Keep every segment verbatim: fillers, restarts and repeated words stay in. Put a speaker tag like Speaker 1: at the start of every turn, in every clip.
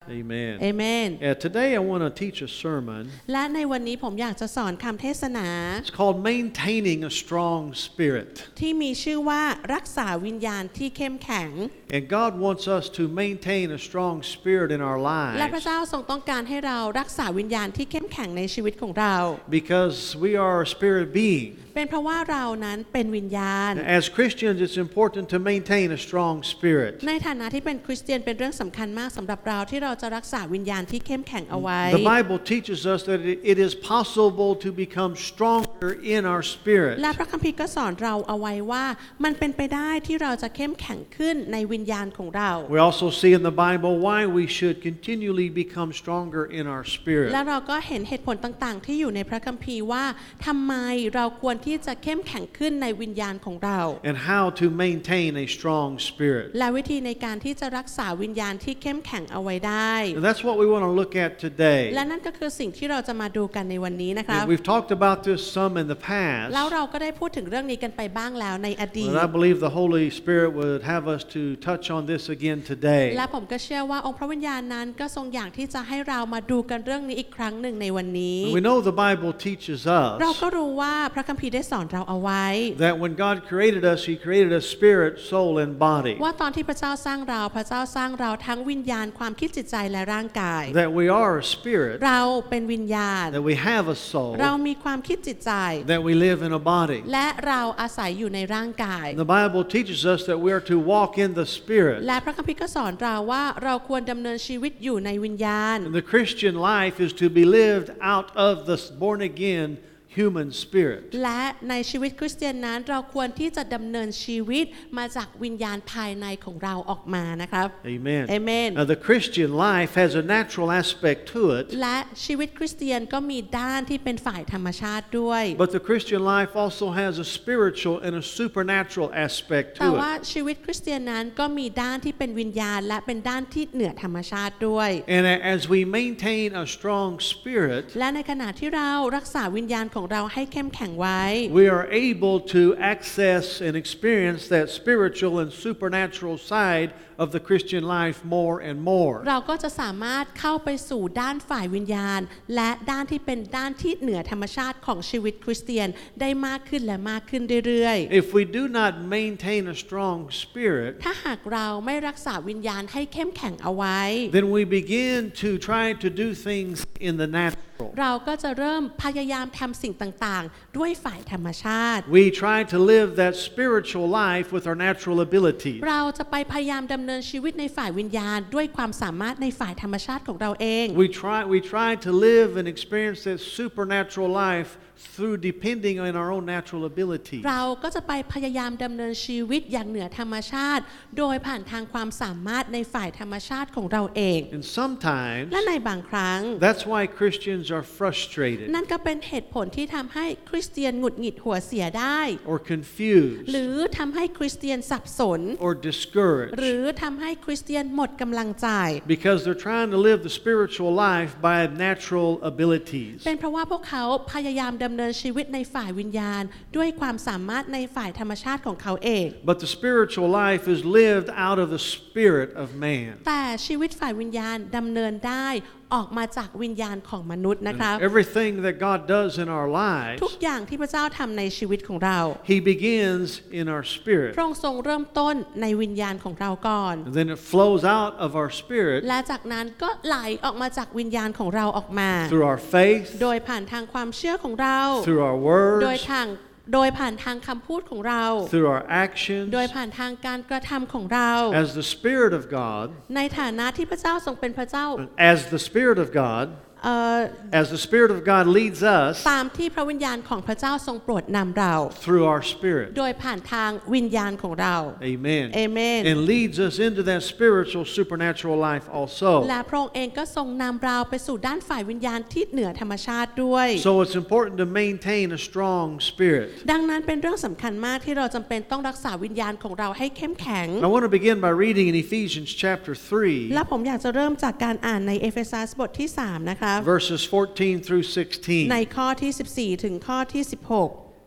Speaker 1: Amen.
Speaker 2: Amen.
Speaker 1: Yeah, today I want to teach a sermon.
Speaker 2: และในวันนี้ผมอยากจะสอนคำเทศนา
Speaker 1: It's called Maintaining a Strong Spirit.
Speaker 2: ที่มีชื่อว่ารักษาวิญญาณที่เข้มแข็ง
Speaker 1: And God wants us to maintain a strong spirit in our
Speaker 2: และพระ
Speaker 1: lives
Speaker 2: เจ้าทรงต้องการให้เรารักษาวิญญาณที่เข้มแข็งในชีวิตของเรา
Speaker 1: because we are a spirit being.
Speaker 2: เป็นเพราะว่าเรานั้นเป็นวิญญาณ
Speaker 1: As Christians, it's important to maintain a strong spirit.
Speaker 2: ในฐานะที่เป็นคริสเตียนเป็นเรื่องสำคัญมากสำหรับเราที่เราจะรักษาวิญญาณที่เข้มแข็งเอาไว้
Speaker 1: The Bible teaches us that it is possible to become stronger in our spirit.
Speaker 2: และพระคัมภีร์ก็สอนเราเอาไว้ว่ามันเป็นไปได้ที่เราจะเข้มแข็งขึ้นในวิญญาณของเรา
Speaker 1: We also see in the Bible why we should continually become stronger in our spirit.
Speaker 2: และเราก็เห็นเหตุผลต่างๆที่อยู่ในพระคัมภีร์ว่าทำไมเราควรที่จะเข้มแข็งขึ้นในวิญญาณของเรา
Speaker 1: And how to maintain a strong spirit.
Speaker 2: และวิธีในการที่จะรักษาวิญญาณที่เข้มแข็งเอาไว้ได้
Speaker 1: And that's what we want to look at today.
Speaker 2: และนั่นก็คือสิ่งที่เราจะมาดูกันในวันนี้นะครับ
Speaker 1: We've talked about this some in the past.
Speaker 2: แล้วเราก็ได้พูดถึงเรื่องนี้กันไปบ้างแล้วในอดีต
Speaker 1: But I believe the Holy Spirit would have us to touch on this again today.
Speaker 2: และผมก็เชื่อว่าองค์พระวิญญาณนั้นก็ทรงอยากที่จะให้เรามาดูกันเรื่องนี้อีกครั้งหนึ่งในวันนี้
Speaker 1: We know the Bible teaches
Speaker 2: เรา
Speaker 1: us
Speaker 2: ก็รู้ว่าพระคัมภีร์ได้สอนเราเอาไว้
Speaker 1: that when God created us, He created us spirit, soul, and body.
Speaker 2: ว่าตอนที่พระเจ้าสร้างเราพระเจ้าสร้างเราทั้งวิญญาณความคิดจิตใจและร่างกาย
Speaker 1: That we are a spirit,
Speaker 2: เราเป็นวิญญาณ
Speaker 1: that we have a soul,
Speaker 2: เรามีความคิดจิตใจ
Speaker 1: that we live in a body.
Speaker 2: และเราอาศัยอยู่ในร่างกาย
Speaker 1: The Bible teaches us that we are to walk in the spirit.
Speaker 2: และพระคัมภีร์ก็สอนเราว่าเราควรดำเนินชีวิตอยู่ในวิญญาณ
Speaker 1: And the Christian life is to be lived out of the born again human spirit.
Speaker 2: และในชีวิตคริสเตียนนั้นเราควรที่จะดำเนินชีวิตมาจากวิญญาณภายในของเราออกมานะครับ
Speaker 1: Amen.
Speaker 2: Amen.
Speaker 1: Now, the Christian life has a natural aspect to it,
Speaker 2: และชีวิตคริสเตียนก็มีด้านที่เป็นฝ่ายธรรมชาติด้วย
Speaker 1: but the Christian life also has a spiritual and a supernatural aspect
Speaker 2: แต่
Speaker 1: to
Speaker 2: ว่า
Speaker 1: it.
Speaker 2: ชีวิตคริสเตียนนั้นก็มีด้านที่เป็นวิญญาณและเป็นด้านที่เหนือธรรมชาติด้วย
Speaker 1: And as we maintain a strong spirit,
Speaker 2: และในขณะที่เรารักษาวิญญาณของเราให้เข้มแข็งไว้
Speaker 1: we are able to access and experience that spiritual and supernatural side of the Christian life more and more.
Speaker 2: เราก็จะสามารถเข้าไปสู่ด้านฝ่ายวิญญาณและด้านที่เป็นด้านที่เหนือธรรมชาติของชีวิตคริสเตียนได้มากขึ้นและมากขึ้นเรื่อยๆ
Speaker 1: If we do not maintain a strong spirit,
Speaker 2: ถ้าหากเราไม่รักษาวิญญาณให้เข้มแข็งเอาไว้
Speaker 1: then we begin to try to do things in the natural.
Speaker 2: เราก็จะเริ่มพยายามทำสิ่งต่างๆด้วยฝ่ายธรรมชาติ
Speaker 1: We try to live that spiritual life with our natural abilities.
Speaker 2: เราจะไปพยายามดำเนินชีวิตในฝ่ายวิญญาณด้วยความสามารถในฝ่ายธรรมชาติของเราเอง
Speaker 1: We try, we try to live and experience that supernatural life through depending on our own natural abilities.
Speaker 2: เราก็จะไปพยายามดำเนินชีวิตอย่างเหนือธรรมชาติโดยผ่านทางความสามารถในฝ่ายธรรมชาติของเราเอง
Speaker 1: And sometimes
Speaker 2: และในบางครั้ง
Speaker 1: that's why Christians are frustrated
Speaker 2: นั่นก็เป็นเหตุผลที่ทำให้คริสเตียนหงุดหงิดหัวเสียได้
Speaker 1: or confused
Speaker 2: หรือทำให้คริสเตียนสับสน
Speaker 1: or discouraged
Speaker 2: หรือทำให้คริสเตียนหมดกำลังใจ
Speaker 1: because they're trying to live the spiritual life by natural abilities.
Speaker 2: เป็นเพราะว่าพวกเขาพยายามดำเนินชีวิตในฝ่ายวิญญาณด้วยความสามารถในฝ่ายธรรมชาติของเขาเอง
Speaker 1: But the spiritual life is lived out of the spirit of man.
Speaker 2: แต่ชีวิตฝ่ายวิญญาณดำเนินได้ออกมาจากวิญญาณของมนุษย์นะครับ
Speaker 1: Everything that God does in our lives,
Speaker 2: ทุกอย่างที่พระเจ้าทำในชีวิตของเรา
Speaker 1: He begins in our spirit.
Speaker 2: พระองค์ทรงเริ่มต้นในวิญญาณของเราก่อน
Speaker 1: And then it flows out of our spirit
Speaker 2: และจากนั้นก็ไหลออกมาจากวิญญาณของเราออกมา
Speaker 1: through our faith,
Speaker 2: โดยผ่านทางความเชื่อของเรา
Speaker 1: through our
Speaker 2: โดย
Speaker 1: words,
Speaker 2: ทางโดยผ่านทางคำพูดของเรา
Speaker 1: through our actions.
Speaker 2: โดยผ่านทางการกระทำของเรา
Speaker 1: As the Spirit of God,
Speaker 2: ในฐานะที่พระเจ้าทรงเป็นพระเจ้า
Speaker 1: as the Spirit of God,
Speaker 2: เอ่อ
Speaker 1: as the Spirit of God leads us
Speaker 2: ตามที่พระวิญญาณของพระเจ้าทรงโปรดนำเรา
Speaker 1: through our spirit.
Speaker 2: โดยผ่านทางวิญญาณของเรา
Speaker 1: Amen.
Speaker 2: Amen.
Speaker 1: And leads us into that spiritual supernatural life also.
Speaker 2: และพระองค์เองก็ทรงนำเราไปสู่ด้านฝ่ายวิญญาณที่เหนือธรรมชาติด้วย
Speaker 1: So it's important to maintain a strong spirit.
Speaker 2: ดังนั้นเป็นเรื่องสำคัญมากที่เราจำเป็นต้องรักษาวิญญาณของเราให้เข้มแข็ง
Speaker 1: I want to begin by reading in Ephesians chapter three,
Speaker 2: และผมอยากจะเริ่มจากการอ่านในเอเฟซัสบทที่สามนะคะ
Speaker 1: verses fourteen through sixteen.
Speaker 2: ในข้อที่สิบสี่ถึงข้อที่สิบหก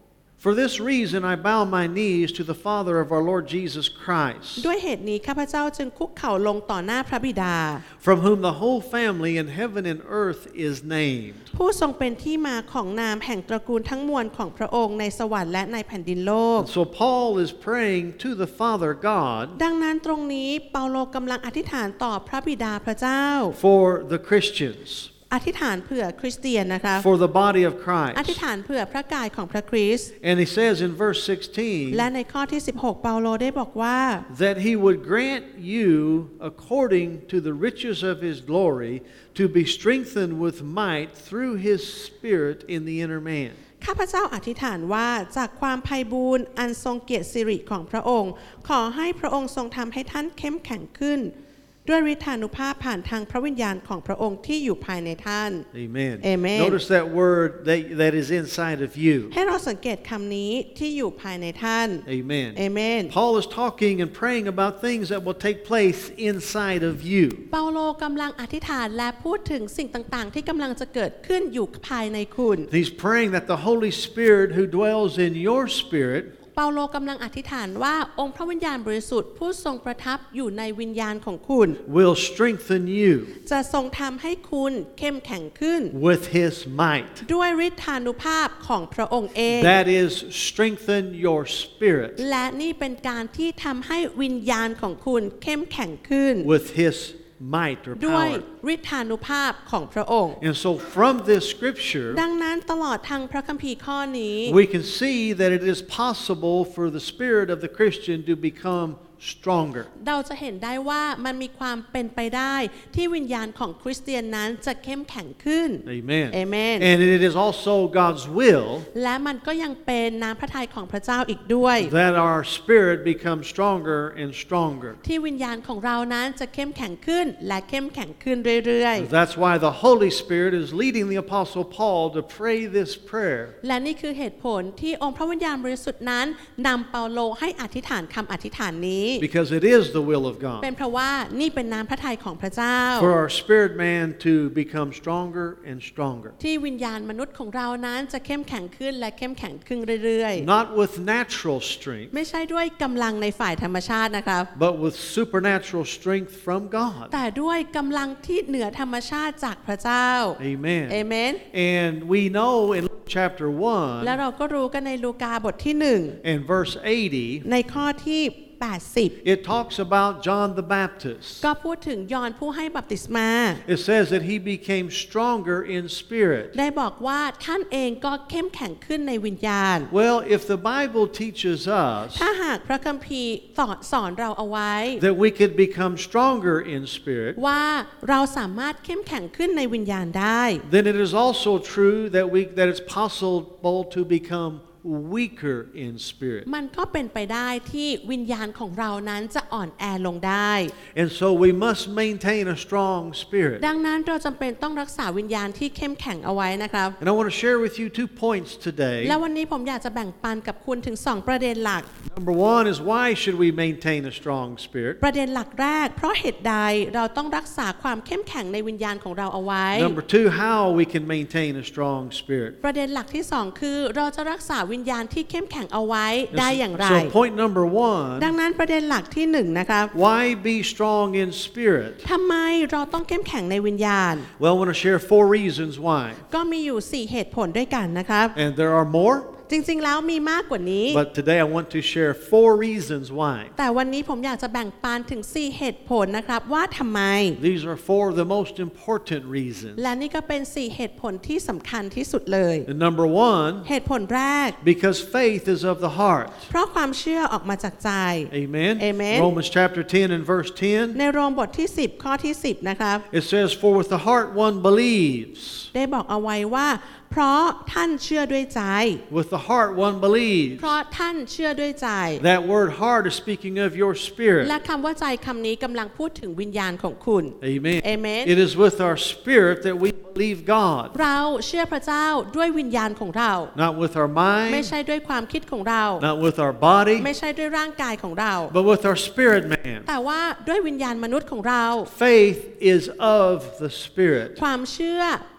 Speaker 1: For this reason I bow my knees to the Father of our Lord Jesus Christ,
Speaker 2: ด้วยเหตุนี้ข้าพเจ้าจึงคุกเข่าลงต่อหน้าพระบิดา
Speaker 1: from whom the whole family in heaven and earth is named.
Speaker 2: ผู้ทรงเป็นที่มาของนามแห่งตระกูลทั้งมวลของพระองค์ในสวรรค์และในแผ่นดินโลก
Speaker 1: So Paul is praying to the Father God
Speaker 2: ดังนั้นตรงนี้เปาโลกำลังอธิษฐานต่อพระบิดาพระเจ้า
Speaker 1: for the Christians,
Speaker 2: อธิษฐานเผื่อคริสเตียนนะคะ
Speaker 1: for the body of
Speaker 2: อธิษ
Speaker 1: Christ.
Speaker 2: ฐานเผื่อพระกายของพระคริสต์
Speaker 1: And he says in verse sixteen
Speaker 2: และในข้อที่สิบหกเปาโลได้บอกว่า
Speaker 1: that he would grant you according to the riches of his glory to be strengthened with might through his spirit in the inner man.
Speaker 2: ข้าพเจ้าอธิษฐานว่าจากความไพบูลย์อันทรงเกียรติสิริของพระองค์ขอให้พระองค์ทรงทำให้ท่านเข้มแข็งขึ้นด้วยฤทธานุภาพผ่านทางพระวิญญาณของพระองค์ที่อยู่ภายในท่าน
Speaker 1: Amen.
Speaker 2: Amen.
Speaker 1: Notice that word that, that is inside of you.
Speaker 2: ให้เราสังเกตคำนี้ที่อยู่ภายในท่าน
Speaker 1: Amen.
Speaker 2: Amen.
Speaker 1: Paul is talking and praying about things that will take place inside of you.
Speaker 2: เปาโลกำลังอธิษฐานและพูดถึงสิ่งต่างๆที่กำลังจะเกิดขึ้นอยู่ภายในคุณ
Speaker 1: He's praying that the Holy Spirit who dwells in your spirit
Speaker 2: เปาโลกำลังอธิษฐานว่าองค์พระวิญญาณบริสุทธิ์ผู้ทรงประทับอยู่ในวิญญาณของคุณ
Speaker 1: will strengthen you
Speaker 2: จะทรงทำให้คุณเข้มแข็งขึ้น
Speaker 1: with his might.
Speaker 2: ด้วยฤทธานุภาพของพระองค์เอง
Speaker 1: That is, strengthen your spirit
Speaker 2: และนี่เป็นการที่ทำให้วิญญาณของคุณเข้มแข็งขึ้น
Speaker 1: with his might or
Speaker 2: ด้วย
Speaker 1: power.
Speaker 2: ฤทธานุภาพของพระองค์
Speaker 1: And so from this scripture,
Speaker 2: ดังนั้นตลอดทางพระคัมภีร์ข้อนี้
Speaker 1: we can see that it is possible for the spirit of the Christian to become stronger.
Speaker 2: เราจะเห็นได้ว่ามันมีความเป็นไปได้ที่วิญญาณของคริสเตียนนั้นจะเข้มแข็งขึ้น
Speaker 1: Amen.
Speaker 2: Amen.
Speaker 1: And it is also God's will
Speaker 2: และมันก็ยังเป็นน้ำพระทัยของพระเจ้าอีกด้วย
Speaker 1: that our spirit becomes stronger and stronger.
Speaker 2: ที่วิญญาณของเรานั้นจะเข้มแข็งขึ้นและเข้มแข็งขึ้นเรื่อยๆ
Speaker 1: That's why the Holy Spirit is leading the Apostle Paul to pray this prayer.
Speaker 2: และนี่คือเหตุผลที่องค์พระวิญญาณบริสุทธิ์นั้นนำเปาโลให้อธิษฐานคำอธิษฐานนี้
Speaker 1: Because it is the will of God
Speaker 2: เป็นเพราะว่านี่เป็นน้ำพระทัยของพระเจ้า
Speaker 1: for our spirit man to become stronger and stronger.
Speaker 2: ที่วิญญาณมนุษย์ของเรานั้นจะเข้มแข็งขึ้นและเข้มแข็งขึ้นเรื่อยๆ
Speaker 1: Not with natural strength,
Speaker 2: ไม่ใช่ด้วยกำลังในฝ่ายธรรมชาตินะครับ
Speaker 1: but with supernatural strength from God.
Speaker 2: แต่ด้วยกำลังที่เหนือธรรมชาติจากพระเจ้า
Speaker 1: Amen.
Speaker 2: เอเมน
Speaker 1: And we know in Luke chapter
Speaker 2: และ
Speaker 1: one
Speaker 2: เราก็รู้กันในลูกาบทที่หนึ่ง
Speaker 1: and verse eighty,
Speaker 2: ในข้อที่แปดสิบ
Speaker 1: it talks about John the Baptist.
Speaker 2: ก็พูดถึงยอห์นผู้ให้บัพติศมา
Speaker 1: It says that he became stronger in spirit.
Speaker 2: ได้บอกว่าท่านเองก็เข้มแข็งขึ้นในวิญญาณ
Speaker 1: Well, if the Bible teaches us
Speaker 2: ถ้าหากพระคัมภีร์สอนสอนเราเอาไว้
Speaker 1: that we could become stronger in spirit,
Speaker 2: ว่าเราสามารถเข้มแข็งขึ้นในวิญญาณได้
Speaker 1: then it is also true that we that it's possible to become weaker in spirit.
Speaker 2: มันก็เป็นไปได้ที่วิญญาณของเรานั้นจะอ่อนแอลงได้
Speaker 1: And so we must maintain a strong spirit.
Speaker 2: ดังนั้นเราจำเป็นต้องรักษาวิญญาณที่เข้มแข็งเอาไว้นะครับ
Speaker 1: And I want to share with you two points today.
Speaker 2: และวันนี้ผมอยากจะแบ่งปันกับคุณถึงสองประเด็นหลัก
Speaker 1: Number one is why should we maintain a strong spirit?
Speaker 2: ประเด็นหลักแรกเพราะเหตุใดเราต้องรักษาความเข้มแข็งในวิญญาณของเราเอาไว้
Speaker 1: Number two, how we can maintain a strong spirit.
Speaker 2: ประเด็นหลักที่สองคือเราจะรักษาวิญญาณที่เข้มแข็งเอาไว้ได้อย่างไร
Speaker 1: So point number one,
Speaker 2: ดังนั้นประเด็นหลักที่หนึ่งนะครับ
Speaker 1: why be strong in spirit?
Speaker 2: ทำไมเราต้องเข้มแข็งในวิญญาณ
Speaker 1: Well, I want to share four reasons why.
Speaker 2: ก็มีอยู่สี่เหตุผลด้วยกันนะครับ
Speaker 1: And there are more,
Speaker 2: จริงๆแล้วมีมากกว่านี้
Speaker 1: but today I want to share four reasons why.
Speaker 2: แต่วันนี้ผมอยากจะแบ่งปันถึงสี่เหตุผลนะครับว่าทำไม
Speaker 1: These are four of the most important reasons.
Speaker 2: และนี่ก็เป็นสี่เหตุผลที่สำคัญที่สุดเลย
Speaker 1: And number one,
Speaker 2: เหตุผลแรก
Speaker 1: because faith is of the heart.
Speaker 2: เพราะความเชื่อออกมาจากใจ
Speaker 1: Amen.
Speaker 2: Amen.
Speaker 1: Romans chapter ten and verse ten.
Speaker 2: ในโรมบทที่สิบข้อที่สิบนะครับ
Speaker 1: It says, for with the heart one believes.
Speaker 2: ได้บอกเอาไว้ว่าเพราะท่านเชื่อด้วยใจ
Speaker 1: With the heart one believes.
Speaker 2: เพราะท่านเชื่อด้วยใจ
Speaker 1: That word heart is speaking of your spirit.
Speaker 2: และคำว่าใจคำนี้กำลังพูดถึงวิญญาณของคุณ
Speaker 1: Amen.
Speaker 2: Amen.
Speaker 1: It is with our spirit that we believe God.
Speaker 2: เราเชื่อพระเจ้าด้วยวิญญาณของเรา
Speaker 1: Not with our
Speaker 2: ไม่
Speaker 1: mind,
Speaker 2: ใช่ด้วยความคิดของเรา
Speaker 1: not with our body,
Speaker 2: ไม่ใช่ด้วยร่างกายของเรา
Speaker 1: but with our spirit man.
Speaker 2: แต่ว่าด้วยวิญญาณมนุษย์ของเรา
Speaker 1: Faith is of the spirit.
Speaker 2: ความเชื่อ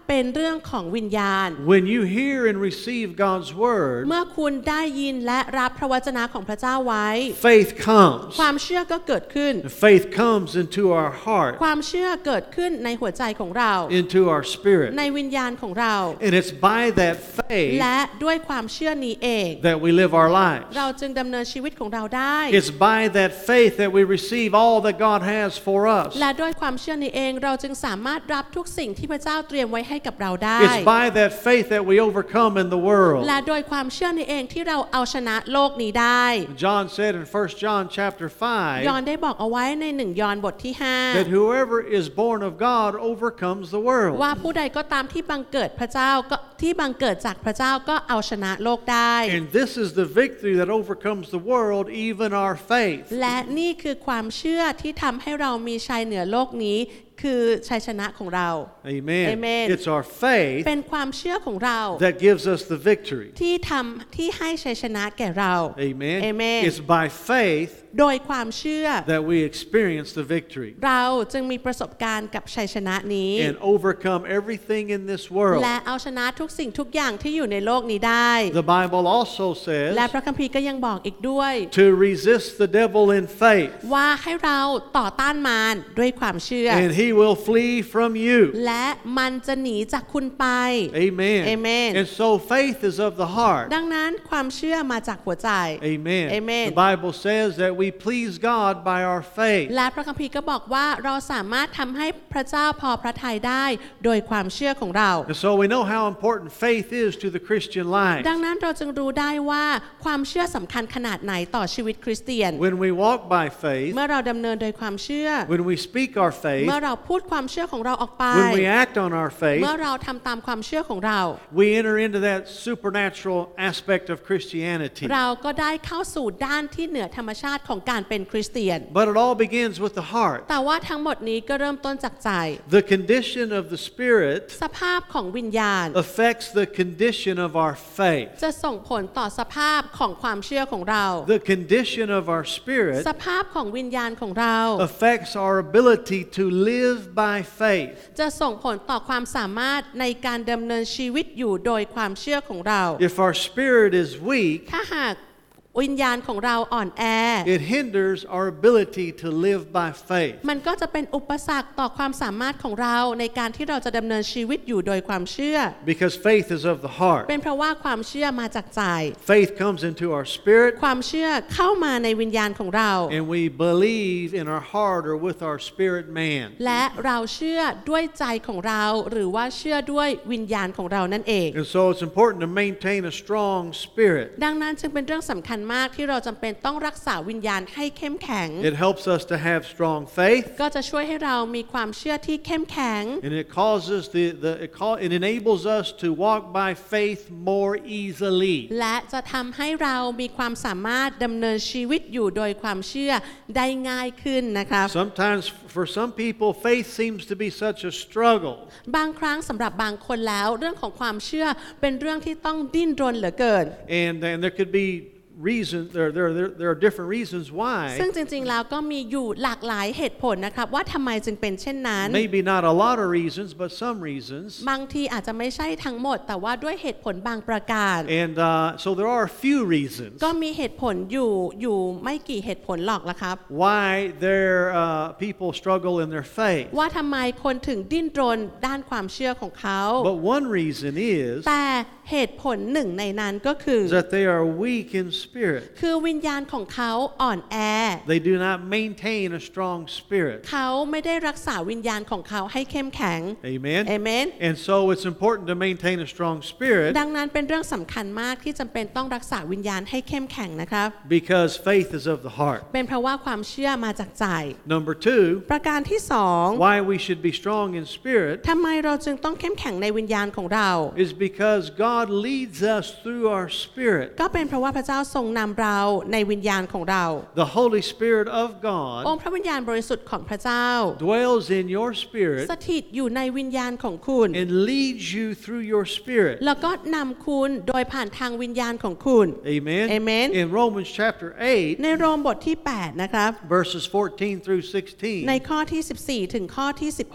Speaker 2: เป็นเรื่องของวิญญาณ
Speaker 1: When you hear and receive God's word,
Speaker 2: เมื่อคุณได้ยินและรับพระวจนะของพระเจ้าไว้
Speaker 1: faith comes.
Speaker 2: ความเชื่อก็เกิดขึ้น
Speaker 1: Faith comes into our heart,
Speaker 2: ความเชื่อเกิดขึ้นในหัวใจของเรา
Speaker 1: into our spirit.
Speaker 2: ในวิญญาณของเรา
Speaker 1: And it's by that faith
Speaker 2: และด้วยความเชื่อนี้เอง
Speaker 1: that we live our lives.
Speaker 2: เราจึงดำเนินชีวิตของเราได้
Speaker 1: It's by that faith that we receive all that God has for us.
Speaker 2: และด้วยความเชื่อนี้เองเราจึงสามารถรับทุกสิ่งที่พระเจ้าเตรียมไว้ให้กับเราได้
Speaker 1: It's by that faith that we overcome in the world.
Speaker 2: และโดยความเชื่อนี้เองที่เราเอาชนะโลกนี้ได้
Speaker 1: John said in First John chapter
Speaker 2: ยอห์น
Speaker 1: five
Speaker 2: ได้บอกเอาไว้ในหนึ่งยอห์นบทที่ห้า
Speaker 1: that whoever is born of God overcomes the world.
Speaker 2: ว่าผู้ใดก็ตามที่บังเกิดพระเจ้าก็ที่บังเกิดจากพระเจ้าก็เอาชนะโลกได้
Speaker 1: And this is the victory that overcomes the world, even our faith.
Speaker 2: และนี่คือความเชื่อที่ทำให้เรามีชัยเหนือโลกนี้คือชัยชนะของเรา
Speaker 1: Amen.
Speaker 2: Amen.
Speaker 1: It's our faith
Speaker 2: เป็นความเชื่อของเรา
Speaker 1: that gives us the victory.
Speaker 2: ที่ทำที่ให้ชัยชนะแก่เรา
Speaker 1: Amen.
Speaker 2: Amen.
Speaker 1: It's by faith
Speaker 2: โดยความเชื่อ
Speaker 1: that we experience the victory
Speaker 2: เราจึงมีประสบการณ์กับชัยชนะนี้
Speaker 1: and overcome everything in this world.
Speaker 2: และเอาชนะทุกสิ่งทุกอย่างที่อยู่ในโลกนี้ได้
Speaker 1: The Bible also
Speaker 2: และ
Speaker 1: says
Speaker 2: พระคัมภีร์ก็ยังบอกอีกด้วย
Speaker 1: to resist the devil in faith,
Speaker 2: ว่าให้เราต่อต้านมารด้วยความเชื่อ
Speaker 1: and he will flee from you.
Speaker 2: และมันจะหนีจากคุณไป
Speaker 1: Amen.
Speaker 2: Amen.
Speaker 1: And so faith is of the heart.
Speaker 2: ดังนั้นความเชื่อมาจากหัวใจ
Speaker 1: Amen.
Speaker 2: Amen.
Speaker 1: The Bible says that we please God by our faith.
Speaker 2: และพระคัมภีร์ก็บอกว่าเราสามารถทำให้พระเจ้าพอพระทัยได้โดยความเชื่อของเรา
Speaker 1: And so we know how important faith is to the Christian life.
Speaker 2: ดังนั้นเราจึงรู้ได้ว่าความเชื่อสำคัญขนาดไหนต่อชีวิตคริสเตียน
Speaker 1: When we walk by faith,
Speaker 2: เมื่อเราดำเนินโดยความเชื่อ
Speaker 1: when we speak our faith,
Speaker 2: เมื่อเราพูดความเชื่อของเราออกไป
Speaker 1: when we act on our faith,
Speaker 2: เมื่อเราทำตามความเชื่อของเรา
Speaker 1: we enter into that supernatural aspect of Christianity.
Speaker 2: เราก็ได้เข้าสู่ด้านที่เหนือธรรมชาติของการเป็นคริสเตียน
Speaker 1: But it all begins with the heart.
Speaker 2: แต่ว่าทั้งหมดนี้ก็เริ่มต้นจากใจ
Speaker 1: The condition of the Spirit
Speaker 2: สภาพของวิญญาณ
Speaker 1: affects the condition of our faith.
Speaker 2: จะส่งผลต่อสภาพของความเชื่อของเรา
Speaker 1: The condition of our spirit
Speaker 2: สภาพของวิญญาณของเรา
Speaker 1: affects our ability to live by faith.
Speaker 2: จะส่งผลต่อความสามารถในการดำเนินชีวิตอยู่โดยความเชื่อของเรา
Speaker 1: If our spirit is weak,
Speaker 2: ถ้าหากวิญญาณของเราอ่อนแอ
Speaker 1: it hinders our ability to live by faith.
Speaker 2: มันก็จะเป็นอุปสรรคต่อความสามารถของเราในการที่เราจะดำเนินชีวิตอยู่โดยความเชื่อ
Speaker 1: Because faith is of the heart.
Speaker 2: เป็นเพราะว่าความเชื่อมาจากใจ
Speaker 1: Faith comes into our spirit,
Speaker 2: ความเชื่อเข้ามาในวิญญาณของเรา
Speaker 1: and we believe in our heart or with our spirit man.
Speaker 2: และเราเชื่อด้วยใจของเราหรือว่าเชื่อด้วยวิญญาณของเรานั่นเอง
Speaker 1: And so it's important to maintain a strong spirit.
Speaker 2: ดังนั้นจึงเป็นเรื่องสำคัญมากที่เราจำเป็นต้องรักษาวิญญาณให้เข้มแข็ง
Speaker 1: It helps us to have strong faith,
Speaker 2: ก็จะช่วยให้เรามีความเชื่อที่เข้มแข็ง
Speaker 1: and it causes the, the it, call, it enables us to walk by faith more easily.
Speaker 2: และจะทำให้เรามีความสามารถดำเนินชีวิตอยู่โดยความเชื่อได้ง่ายขึ้นนะครับ
Speaker 1: Sometimes for some people faith seems to be such a struggle.
Speaker 2: บางครั้งสำหรับบางคนแล้วเรื่องของความเชื่อเป็นเรื่องที่ต้องดิ้นรนเหลือเกิน
Speaker 1: And, and there could be reasons, there, there, there, there are different reasons
Speaker 2: ซึ่ง
Speaker 1: why.
Speaker 2: จริงๆแล้วก็มีอยู่หลากหลายเหตุผลนะครับว่าทำไมจึงเป็นเช่นนั้น
Speaker 1: Maybe not a lot of reasons, but some reasons.
Speaker 2: บางทีอาจจะไม่ใช่ทั้งหมดแต่ว่าด้วยเหตุผลบางประการ
Speaker 1: And uh, so there are a few reasons
Speaker 2: ก็มีเหตุผลอยู่อยู่ไม่กี่เหตุผลหรอกละครับ
Speaker 1: why their uh, people struggle in their faith.
Speaker 2: ว่าทำไมคนถึงดิ้นรนด้านความเชื่อของเขา
Speaker 1: But one reason is
Speaker 2: แต่เหตุผลหนึ่งในนั้นก็คือ
Speaker 1: that they are weak in spirit.
Speaker 2: คือวิญญาณของเขาอ่อนแอ
Speaker 1: They do not maintain a strong spirit.
Speaker 2: เขาไม่ได้รักษาวิญญาณของเขาให้เข้มแข็ง
Speaker 1: Amen.
Speaker 2: เอเมน
Speaker 1: And so it's important to maintain a strong spirit
Speaker 2: ดังนั้นเป็นเรื่องสำคัญมากที่จำเป็นต้องรักษาวิญญาณให้เข้มแข็งนะครับ
Speaker 1: because faith is of the heart.
Speaker 2: เป็นเพราะว่าความเชื่อมาจากใจ
Speaker 1: Number two,
Speaker 2: ประการที่สอง
Speaker 1: why we should be strong in spirit
Speaker 2: ทำไมเราจึงต้องเข้มแข็งในวิญญาณของเรา
Speaker 1: is because God leads us through our spirit.
Speaker 2: ก็เป็นเพราะว่าพระเจ้าทรงนำเราในวิญญาณของเรา
Speaker 1: The Holy Spirit of
Speaker 2: องค์
Speaker 1: God
Speaker 2: พระวิญญาณบริสุทธิ์ของพระเจ้า
Speaker 1: dwells in your spirit
Speaker 2: สถิตอยู่ในวิญญาณของคุณ
Speaker 1: and leads you through your spirit.
Speaker 2: แล้วก็นำคุณโดยผ่านทางวิญญาณของคุณ
Speaker 1: Amen.
Speaker 2: Amen.
Speaker 1: In Romans chapter
Speaker 2: ใน
Speaker 1: eight,
Speaker 2: โรมบทที่แปดนะครับ
Speaker 1: verses fourteen through
Speaker 2: ใน
Speaker 1: sixteen,
Speaker 2: ข้อที่สิบสี่ถึงข้อที่สิบหก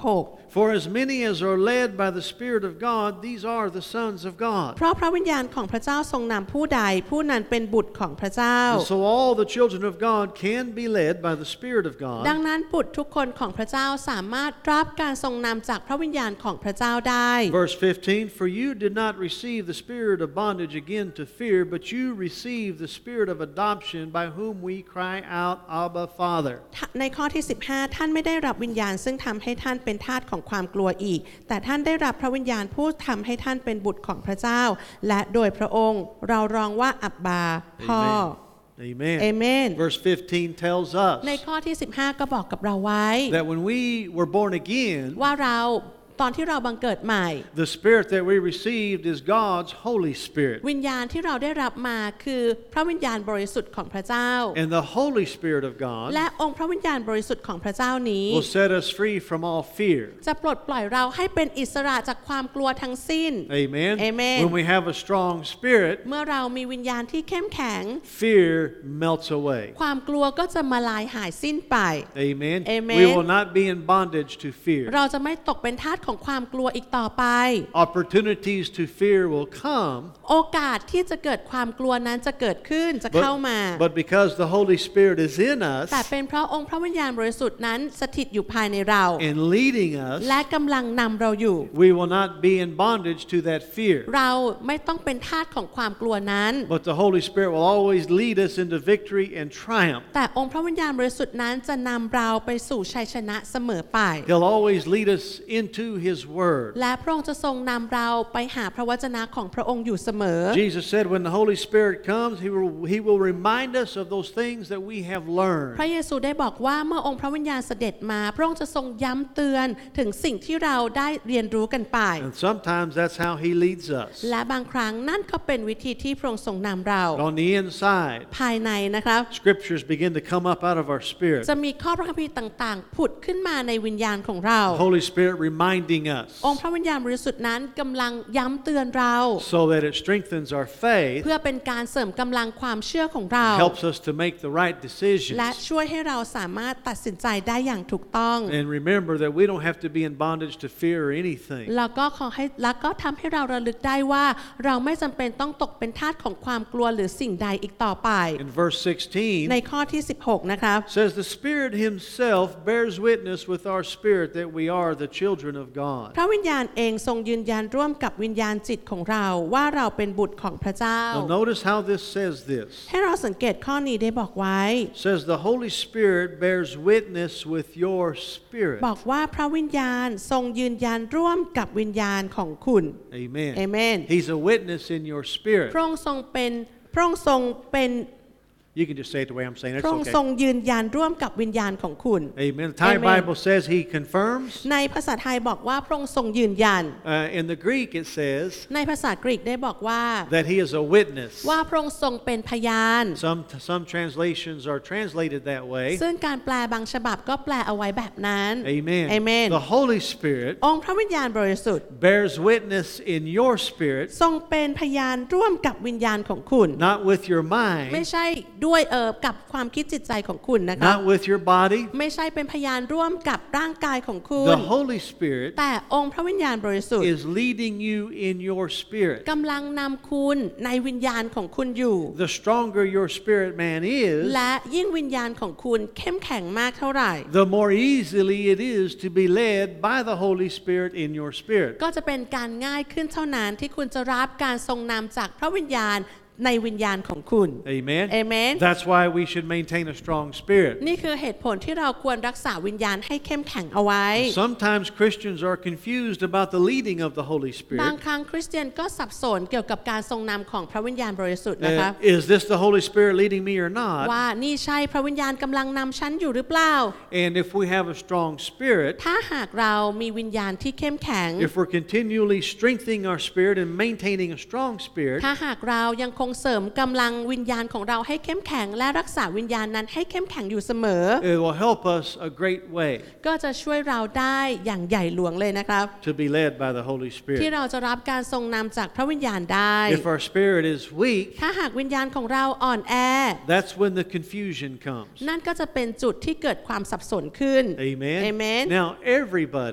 Speaker 1: For as many as are led by the Spirit of God, these are the sons of God.
Speaker 2: เพราะพระวิญญาณของพระเจ้าทรงนำผู้ใดผู้นั้นเป็นบุตรของพระเจ้า
Speaker 1: And so all the children of God can be led by the Spirit of God.
Speaker 2: ดังนั้นบุตรทุกคนของพระเจ้าสามารถรับการทรงนำจากพระวิญญาณของพระเจ้าได้
Speaker 1: Verse fifteen, for you did not receive the spirit of bondage again to fear, but you received the spirit of adoption by whom we cry out, Abba, Father.
Speaker 2: ในข้อที่สิบห้าท่านไม่ได้รับวิญญาณซึ่งทำให้ท่านเป็นทาสของความกลัวอีกแต่ท่านได้รับพระวิญญาณผู้ทำให้ท่านเป็นบุตรของพระเจ้าและโดยพระองค์เราร้องว่าอับบาพ่อ
Speaker 1: Amen.
Speaker 2: Amen.
Speaker 1: Verse fifteen tells us
Speaker 2: ในข้อที่สิบห้าก็บอกกับเราไว้
Speaker 1: that when we were born again,
Speaker 2: ว่าเราตอนที่เราบังเกิดใหม่
Speaker 1: the spirit that we received is God's Holy Spirit.
Speaker 2: วิญญาณที่เราได้รับมาคือพระวิญญาณบริสุทธิ์ของพระเจ้า
Speaker 1: And the Holy Spirit of God
Speaker 2: และองค์พระวิญญาณบริสุทธิ์ของพระเจ้านี้
Speaker 1: will set us free from all fear.
Speaker 2: จะปลดปล่อยเราให้เป็นอิสระจากความกลัวทั้งสิ้น
Speaker 1: Amen.
Speaker 2: Amen.
Speaker 1: When we have a strong spirit,
Speaker 2: เมื่อเรามีวิญญาณที่เข้มแข็ง
Speaker 1: fear melts away.
Speaker 2: ความกลัวก็จะมาลายหายสิ้นไป
Speaker 1: Amen.
Speaker 2: Amen.
Speaker 1: We will not be in bondage to fear.
Speaker 2: เราจะไม่ตกเป็นทาสของความกลัวอีกต่อไป
Speaker 1: Opportunities to fear will come.
Speaker 2: โอกาสที่จะเกิดความกลัวนั้นจะเกิดขึ้นจะเข้ามา
Speaker 1: But, but because the Holy Spirit is in us
Speaker 2: แต่เป็นเพราะองค์พระวิญญาณบริสุทธิ์นั้นสถิตอยู่ภายในเรา
Speaker 1: and leading us,
Speaker 2: และกำลังนำเราอยู่
Speaker 1: we will not be in bondage to that fear.
Speaker 2: เราไม่ต้องเป็นทาสของความกลัวนั้น
Speaker 1: But the Holy Spirit will always lead us into victory and triumph.
Speaker 2: แต่องค์พระวิญญาณบริสุทธิ์นั้นจะนำเราไปสู่ชัยชนะเสมอไป
Speaker 1: He'll always lead us into His Word.
Speaker 2: และพระองค์จะทรงนำเราไปหาพระวจนะของพระองค์อยู่เสมอ
Speaker 1: Jesus said when the Holy Spirit comes, He will, he will remind us of those things that we have learned.
Speaker 2: พระเยซูได้บอกว่าเมื่อองค์พระวิญญาณเสด็จมาพระองค์จะทรงย้ำเตือนถึงสิ่งที่เราได้เรียนรู้กันไป
Speaker 1: And sometimes that's how He leads us.
Speaker 2: และบางครั้งนั่นก็เป็นวิธีที่พระองค์ทรงนำเรา
Speaker 1: On the inside,
Speaker 2: ภายในนะครับ
Speaker 1: Scriptures begin to come up out of our spirit.
Speaker 2: จะมีข้อพระคัมภีร์ต่างๆผุดขึ้นมาในวิญญาณของเรา
Speaker 1: Holy Spirit reminding us
Speaker 2: องค์พระวิญญาณบริสุทธิ์นั้นกำลังย้ำเตือนเรา
Speaker 1: so that it strengthens our faith,
Speaker 2: เพื่อเป็นการเสริมกำลังความเชื่อของเรา
Speaker 1: helps us to make the right decisions.
Speaker 2: และช่วยให้เราสามารถตัดสินใจได้อย่างถูกต้อง
Speaker 1: And remember that we don't have to be in bondage to fear or anything.
Speaker 2: แล้วก็ขอให้แล้วก็ทำให้เราระลึกได้ว่าเราไม่จำเป็นต้องตกเป็นทาสของความกลัวหรือสิ่งใดอีกต่อไป
Speaker 1: In verse sixteen,
Speaker 2: ในข้อที่สิบหกนะครับ
Speaker 1: says the Spirit Himself bears witness with our spirit that we are the children of God.
Speaker 2: พระวิญญาณเองทรงยืนยันร่วมกับวิญญาณจิตของเราว่าเราเป็นบุตรของพระเจ้า
Speaker 1: Now notice how this says this.
Speaker 2: ให้เราสังเกตข้อนี้ได้บอกไว้
Speaker 1: It says the Holy Spirit bears witness with your spirit.
Speaker 2: บอกว่าพระวิญญาณทรงยืนยันร่วมกับวิญญาณของคุณ
Speaker 1: Amen.
Speaker 2: Amen.
Speaker 1: He's a witness in your spirit.
Speaker 2: พระองค์ทรงเป็นพระองค์ทรงเป็น
Speaker 1: You can just say it the way I'm saying it.
Speaker 2: พระอง
Speaker 1: It's
Speaker 2: ค์ทรง
Speaker 1: okay.
Speaker 2: ยืนยันร่วมกับวิญญาณของคุณ
Speaker 1: Amen. The Thai
Speaker 2: Amen.
Speaker 1: Bible says He confirms.
Speaker 2: ในภาษาไทยบอกว่าพระองค์ทรงยืนยัน
Speaker 1: Uh, in the Greek it says
Speaker 2: ในภาษากรีกได้บอกว่า
Speaker 1: that He is a witness.
Speaker 2: ว่าพระองค์ทรงเป็นพยาน
Speaker 1: Some some translations are translated that way.
Speaker 2: ซึ่งการแปลบางฉบับก็แปลเอาไว้แบบนั้น
Speaker 1: Amen.
Speaker 2: Amen.
Speaker 1: The Holy Spirit
Speaker 2: องค์พระวิญญาณบริสุทธิ์
Speaker 1: bears witness in your spirit,
Speaker 2: ทรงเป็นพยานร่วมกับวิญญาณของคุณ
Speaker 1: not with your
Speaker 2: ไม่
Speaker 1: mind,
Speaker 2: ใช่ด้วยเออกับความคิดจิตใจของคุณนะคะ
Speaker 1: not with your body.
Speaker 2: ไม่ใช่เป็นพยานร่วมกับร่างกายของคุณ
Speaker 1: The Holy Spirit
Speaker 2: แต่องค์พระวิญญาณบริสุทธิ์
Speaker 1: is leading you in your spirit.
Speaker 2: กำลังนำคุณในวิญญาณของคุณอยู่
Speaker 1: The stronger your spirit man is,
Speaker 2: และยิ่งวิญญาณของคุณเข้มแข็งมากเท่าไหร่
Speaker 1: the more easily it is to be led by the Holy Spirit in your spirit.
Speaker 2: ก็จะเป็นการง่ายขึ้นเท่านั้นที่คุณจะรับการทรงนำจากพระวิญญาณในวิญญาณของคุณ
Speaker 1: Amen.
Speaker 2: Amen.
Speaker 1: That's why we should maintain a strong spirit.
Speaker 2: นี่คือเหตุผลที่เราควรรักษาวิญญาณให้เข้มแข็งเอาไว้
Speaker 1: Sometimes Christians are confused about the leading of the Holy
Speaker 2: บาง
Speaker 1: Spirit.
Speaker 2: ครั้งคริสเตียนก็สับสนเกี่ยวกับการทรงนำของพระวิญญาณบริสุทธิ์นะคะ
Speaker 1: Uh, is this the Holy Spirit leading me or not?
Speaker 2: ว่านี่ใช่พระวิญญาณกำลังนำฉันอยู่หรือเปล่า
Speaker 1: And if we have a strong spirit,
Speaker 2: ถ้าหากเรามีวิญญาณที่เข้มแข็ง
Speaker 1: if we're continually strengthening our spirit and maintaining a strong spirit,
Speaker 2: ถ้าหากเรายังคงเสริมกำลังวิญญาณของเราให้เข้มแข็งและรักษาวิญญาณนั้นให้เข้มแข็งอยู่เสมอ
Speaker 1: it will help us a great way
Speaker 2: ก็จะช่วยเราได้อย่างใหญ่หลวงเลยนะครับ
Speaker 1: to be led by the Holy
Speaker 2: ที่
Speaker 1: Spirit.
Speaker 2: เราจะรับการทรงนำจากพระวิญญาณได้
Speaker 1: If our spirit is weak,
Speaker 2: ถ้าหากวิญญาณของเราอ่อนแอ
Speaker 1: that's when the confusion comes.
Speaker 2: นั่นก็จะเป็นจุดที่เกิดความสับสนขึ้น
Speaker 1: Amen.
Speaker 2: Amen.
Speaker 1: Now, everybody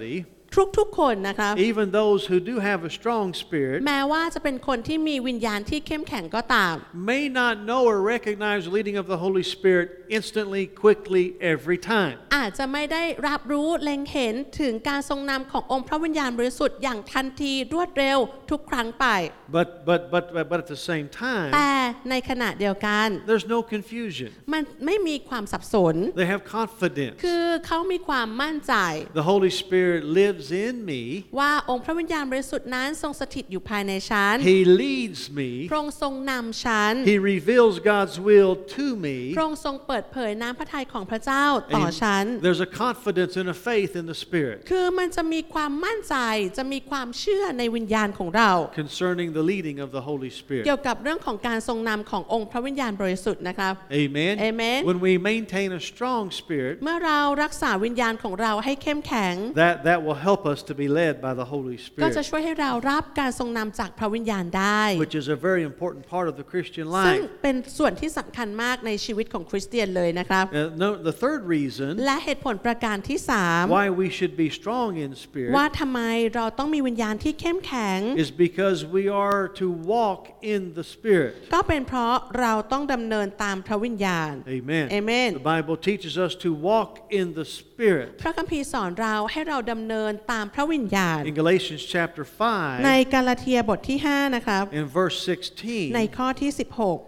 Speaker 2: ทุกๆคนนะครับ
Speaker 1: even those who do have a strong spirit,
Speaker 2: แม้ว่าจะเป็นคนที่มีวิญญาณที่เข้มแข็งก็ตาม
Speaker 1: may not know or recognize the leading of the Holy Spirit instantly, quickly, every time.
Speaker 2: อาจจะไม่ได้รับรู้เล็งเห็นถึงการทรงนำขององค์พระวิญญาณบริสุทธิ์อย่างทันทีรวดเร็วทุกครั้งไป
Speaker 1: But but but but at the same
Speaker 2: แต่
Speaker 1: time,
Speaker 2: ในขณะเดียวกัน
Speaker 1: there's no confusion.
Speaker 2: มันไม่มีความสับสน
Speaker 1: They have confidence.
Speaker 2: คือเขามีความมั่นใจ
Speaker 1: The Holy Spirit lives in me.
Speaker 2: ว่าองค์พระวิญญาณบริสุทธิ์นั้นทรงสถิตอยู่ภายในฉัน
Speaker 1: He leads me.
Speaker 2: พระองค์ทรงนำฉัน
Speaker 1: He reveals God's will to me.
Speaker 2: พระองค์ทรงเปิดเผยน้ำพระทัยของพระเจ้าต่อ
Speaker 1: And
Speaker 2: ฉัน
Speaker 1: there's a confidence and a faith in the Spirit
Speaker 2: คือมันจะมีความมั่นใจจะมีความเชื่อในวิญญาณของเรา
Speaker 1: concerning the leading of the Holy Spirit.
Speaker 2: เกี่ยวกับเรื่องของการทรงนำขององค์พระวิญญาณบริสุทธิ์นะครับ
Speaker 1: Amen.
Speaker 2: Amen.
Speaker 1: When we maintain a strong spirit,
Speaker 2: เมื่อเรารักษาวิญญาณของเราให้เข้มแข็ง
Speaker 1: that that will help us to be led by the Holy
Speaker 2: ก็จะ
Speaker 1: Spirit,
Speaker 2: ช่วยให้เรารับการทรงนำจากพระวิญญาณได้
Speaker 1: which is a very important part of the Christian
Speaker 2: ซึ่ง
Speaker 1: life.
Speaker 2: เป็นส่วนที่สำคัญมากในชีวิตของคริสเตียนเลยนะครับ
Speaker 1: Uh, no, the third reason
Speaker 2: และเหตุผลประการที่สาม
Speaker 1: why we should be strong in spirit
Speaker 2: ว่าทำไมเราต้องมีวิญญาณที่เข้มแข็ง
Speaker 1: is because we are to walk in the Spirit.
Speaker 2: ก็เป็นเพราะเราต้องดำเนินตามพระวิญญาณ
Speaker 1: Amen.
Speaker 2: Amen.
Speaker 1: The Bible teaches us to walk in the Spirit.
Speaker 2: พระคัมภีร์สอนเราให้เราดำเนินตามพระวิญญาณ
Speaker 1: In Galatians chapter
Speaker 2: ใน
Speaker 1: five
Speaker 2: กาลาเทียบทที่ห้านะครับ
Speaker 1: and verse sixteen,
Speaker 2: ในข้อที่สิบหก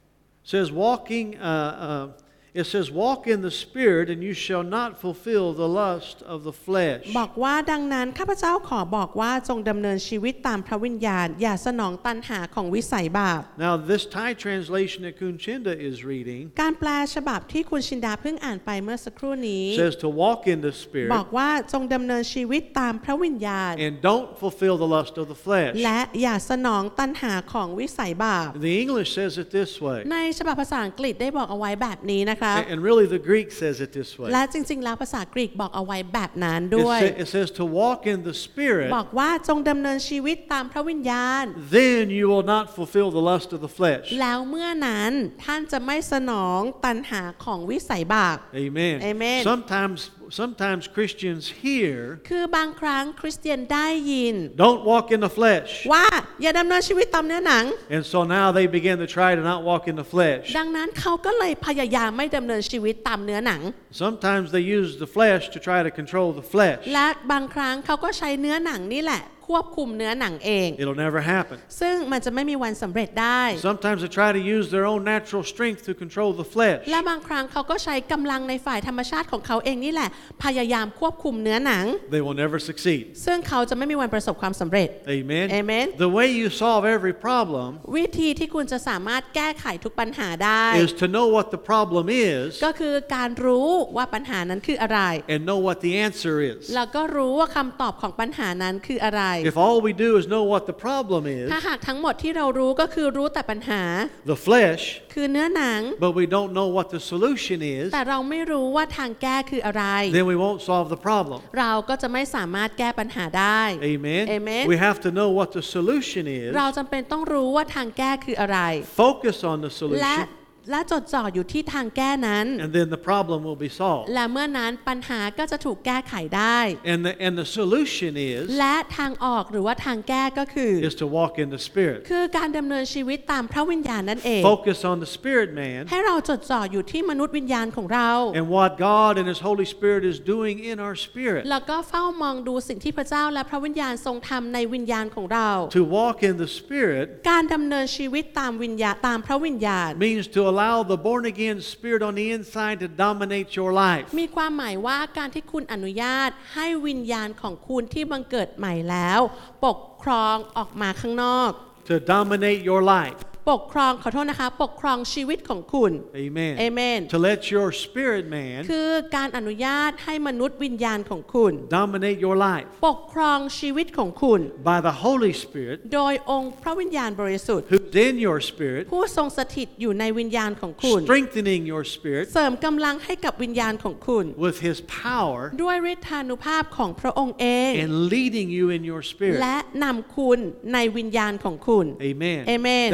Speaker 1: says walking uh, uh, it says walk in the Spirit and you shall not fulfill the lust of the flesh.
Speaker 2: บอกว่าดังนั้นข้าพเจ้าขอบอกว่าจงดำเนินชีวิตตามพระวิญญาณอย่าสนองตัณหาของวิสัยบาป
Speaker 1: Now this Thai translation that Kunchinda is reading
Speaker 2: การแปลฉบับที่คุณชินดาเพิ่งอ่านไปเมื่อสักครู่นี้
Speaker 1: says to walk in the
Speaker 2: บ
Speaker 1: Spirit
Speaker 2: อกว่าจงดำเนินชีวิตตามพระวิญญาณ
Speaker 1: and don't fulfill the lust of the flesh.
Speaker 2: และอย่าสนองตัณหาของวิสัยบาป
Speaker 1: The English says it this way,
Speaker 2: ในฉบับภาษาอังกฤษได้บอกเอาไว้แบบนี้นะคะ
Speaker 1: and really the Greek says it this way.
Speaker 2: และจริงๆแล้วภาษากรีกบอกเอาไว้แบบนั้น
Speaker 1: It
Speaker 2: ด้วย
Speaker 1: sa- it says to walk in the Spirit,
Speaker 2: บอกว่าจงดำเนินชีวิตตามพระวิญญาณ
Speaker 1: then you will not fulfill the lust of the flesh.
Speaker 2: แล้วเมื่อนั้นท่านจะไม่สนองตัณหาของวิสัยบาป
Speaker 1: Amen.
Speaker 2: Amen.
Speaker 1: Sometimes sometimes Christians hear,
Speaker 2: คือบางครั้งคริสเตียนได้ยิน
Speaker 1: don't walk in the flesh.
Speaker 2: ว่าอย่าดำเนินชีวิตตามเนื้อหนัง
Speaker 1: And so now they begin to try to not walk in the flesh.
Speaker 2: ดังนั้นเขาก็เลยพยายามไม่ดำเนินชีวิตตามเนื้อหนัง
Speaker 1: Sometimes they use the flesh to try to control the flesh.
Speaker 2: และบางครั้งเขาก็ใช้เนื้อหนังนี่แหละควบคุมเนื้อหนังเอง
Speaker 1: It'll never happen.
Speaker 2: ซึ่งมันจะไม่มีวันสำเร็จได้
Speaker 1: Sometimes they try to use their own natural strength to control the flesh.
Speaker 2: และบางครั้งเขาก็ใช้กำลังในฝ่ายธรรมชาติของเขาเองนี่แหละพยายามควบคุมเนื้อหนัง
Speaker 1: They will never succeed.
Speaker 2: ซึ่งเขาจะไม่มีวันประสบความสำเร็จ
Speaker 1: Amen.
Speaker 2: Amen.
Speaker 1: The way you solve every problem
Speaker 2: วิธีที่คุณจะสามารถแก้ไขทุกปัญหาได้
Speaker 1: is to know what the problem is
Speaker 2: ก็คือการรู้ว่าปัญหานั้นคืออะไร
Speaker 1: and know what the answer is.
Speaker 2: แล้วก็รู้ว่าคำตอบของปัญหานั้นคืออะไร
Speaker 1: If all we do is know what the problem is,
Speaker 2: ถ้าหากทั้งหมดที่เรารู้ก็คือรู้แต่ปัญหา
Speaker 1: the flesh,
Speaker 2: คือเนื้อหนัง
Speaker 1: but we don't know what the solution is,
Speaker 2: แต่เราไม่รู้ว่าทางแก้คืออะไร
Speaker 1: then we won't solve the problem.
Speaker 2: เราก็จะไม่สามารถแก้ปัญหาได้
Speaker 1: Amen.
Speaker 2: Amen.
Speaker 1: We have to know what the solution is,
Speaker 2: เราจำเป็นต้องรู้ว่าทางแก้คืออะไร
Speaker 1: focus on the
Speaker 2: และ
Speaker 1: solution,
Speaker 2: และจดจ่ออยู่ที่ทางแก้นั้น
Speaker 1: and then the problem will be solved.
Speaker 2: และเมื่อนั้นปัญหาก็จะถูกแก้ไขได้
Speaker 1: And the and the solution is
Speaker 2: และทางออกหรือว่าทางแก้ก็คือ
Speaker 1: is to walk in the Spirit.
Speaker 2: คือการดำเนินชีวิตตามพระวิญญาณนั่นเอง
Speaker 1: Focus on the spirit man
Speaker 2: ให้เราจดจ่ออยู่ที่มนุษย์วิญญาณของเรา
Speaker 1: and what God and His Holy Spirit is doing in our spirit.
Speaker 2: แล้วก็เฝ้ามองดูสิ่งที่พระเจ้าและพระวิญญาณทรงทำในวิญญาณของเรา
Speaker 1: To walk in the Spirit
Speaker 2: การดำเนินชีวิตตามวิญญาณตามพระวิญญาณ
Speaker 1: means to allow the born again spirit on the inside to dominate your life.
Speaker 2: มีความหมายว่าการที่คุณอนุญาตให้วิญญาณของคุณที่บังเกิดใหม่แล้ว ปกครองออกมาข้างนอก
Speaker 1: To dominate your life.
Speaker 2: ปกครองขอโทษนะคะปกครองชีวิตของคุณ
Speaker 1: Amen.
Speaker 2: Amen.
Speaker 1: To let your spirit man
Speaker 2: คือการอนุญาตให้มนุษย์วิญญาณของคุณ
Speaker 1: dominate your life
Speaker 2: ปกครองชีวิตของคุณ
Speaker 1: by the Holy Spirit
Speaker 2: โดยองค์พระวิญญาณบริสุทธิ์
Speaker 1: who's in your spirit,
Speaker 2: ผู้ทรงสถิตอยู่ในวิญญาณของคุณ
Speaker 1: strengthening your spirit
Speaker 2: เสริมกำลังให้กับวิญญาณของคุณ
Speaker 1: with His power
Speaker 2: ด้วยฤทธานุภาพของพระองค์เอง
Speaker 1: and leading you in your spirit.
Speaker 2: และนำคุณในวิญญาณของคุณ
Speaker 1: Amen.
Speaker 2: Amen.
Speaker 1: That's what it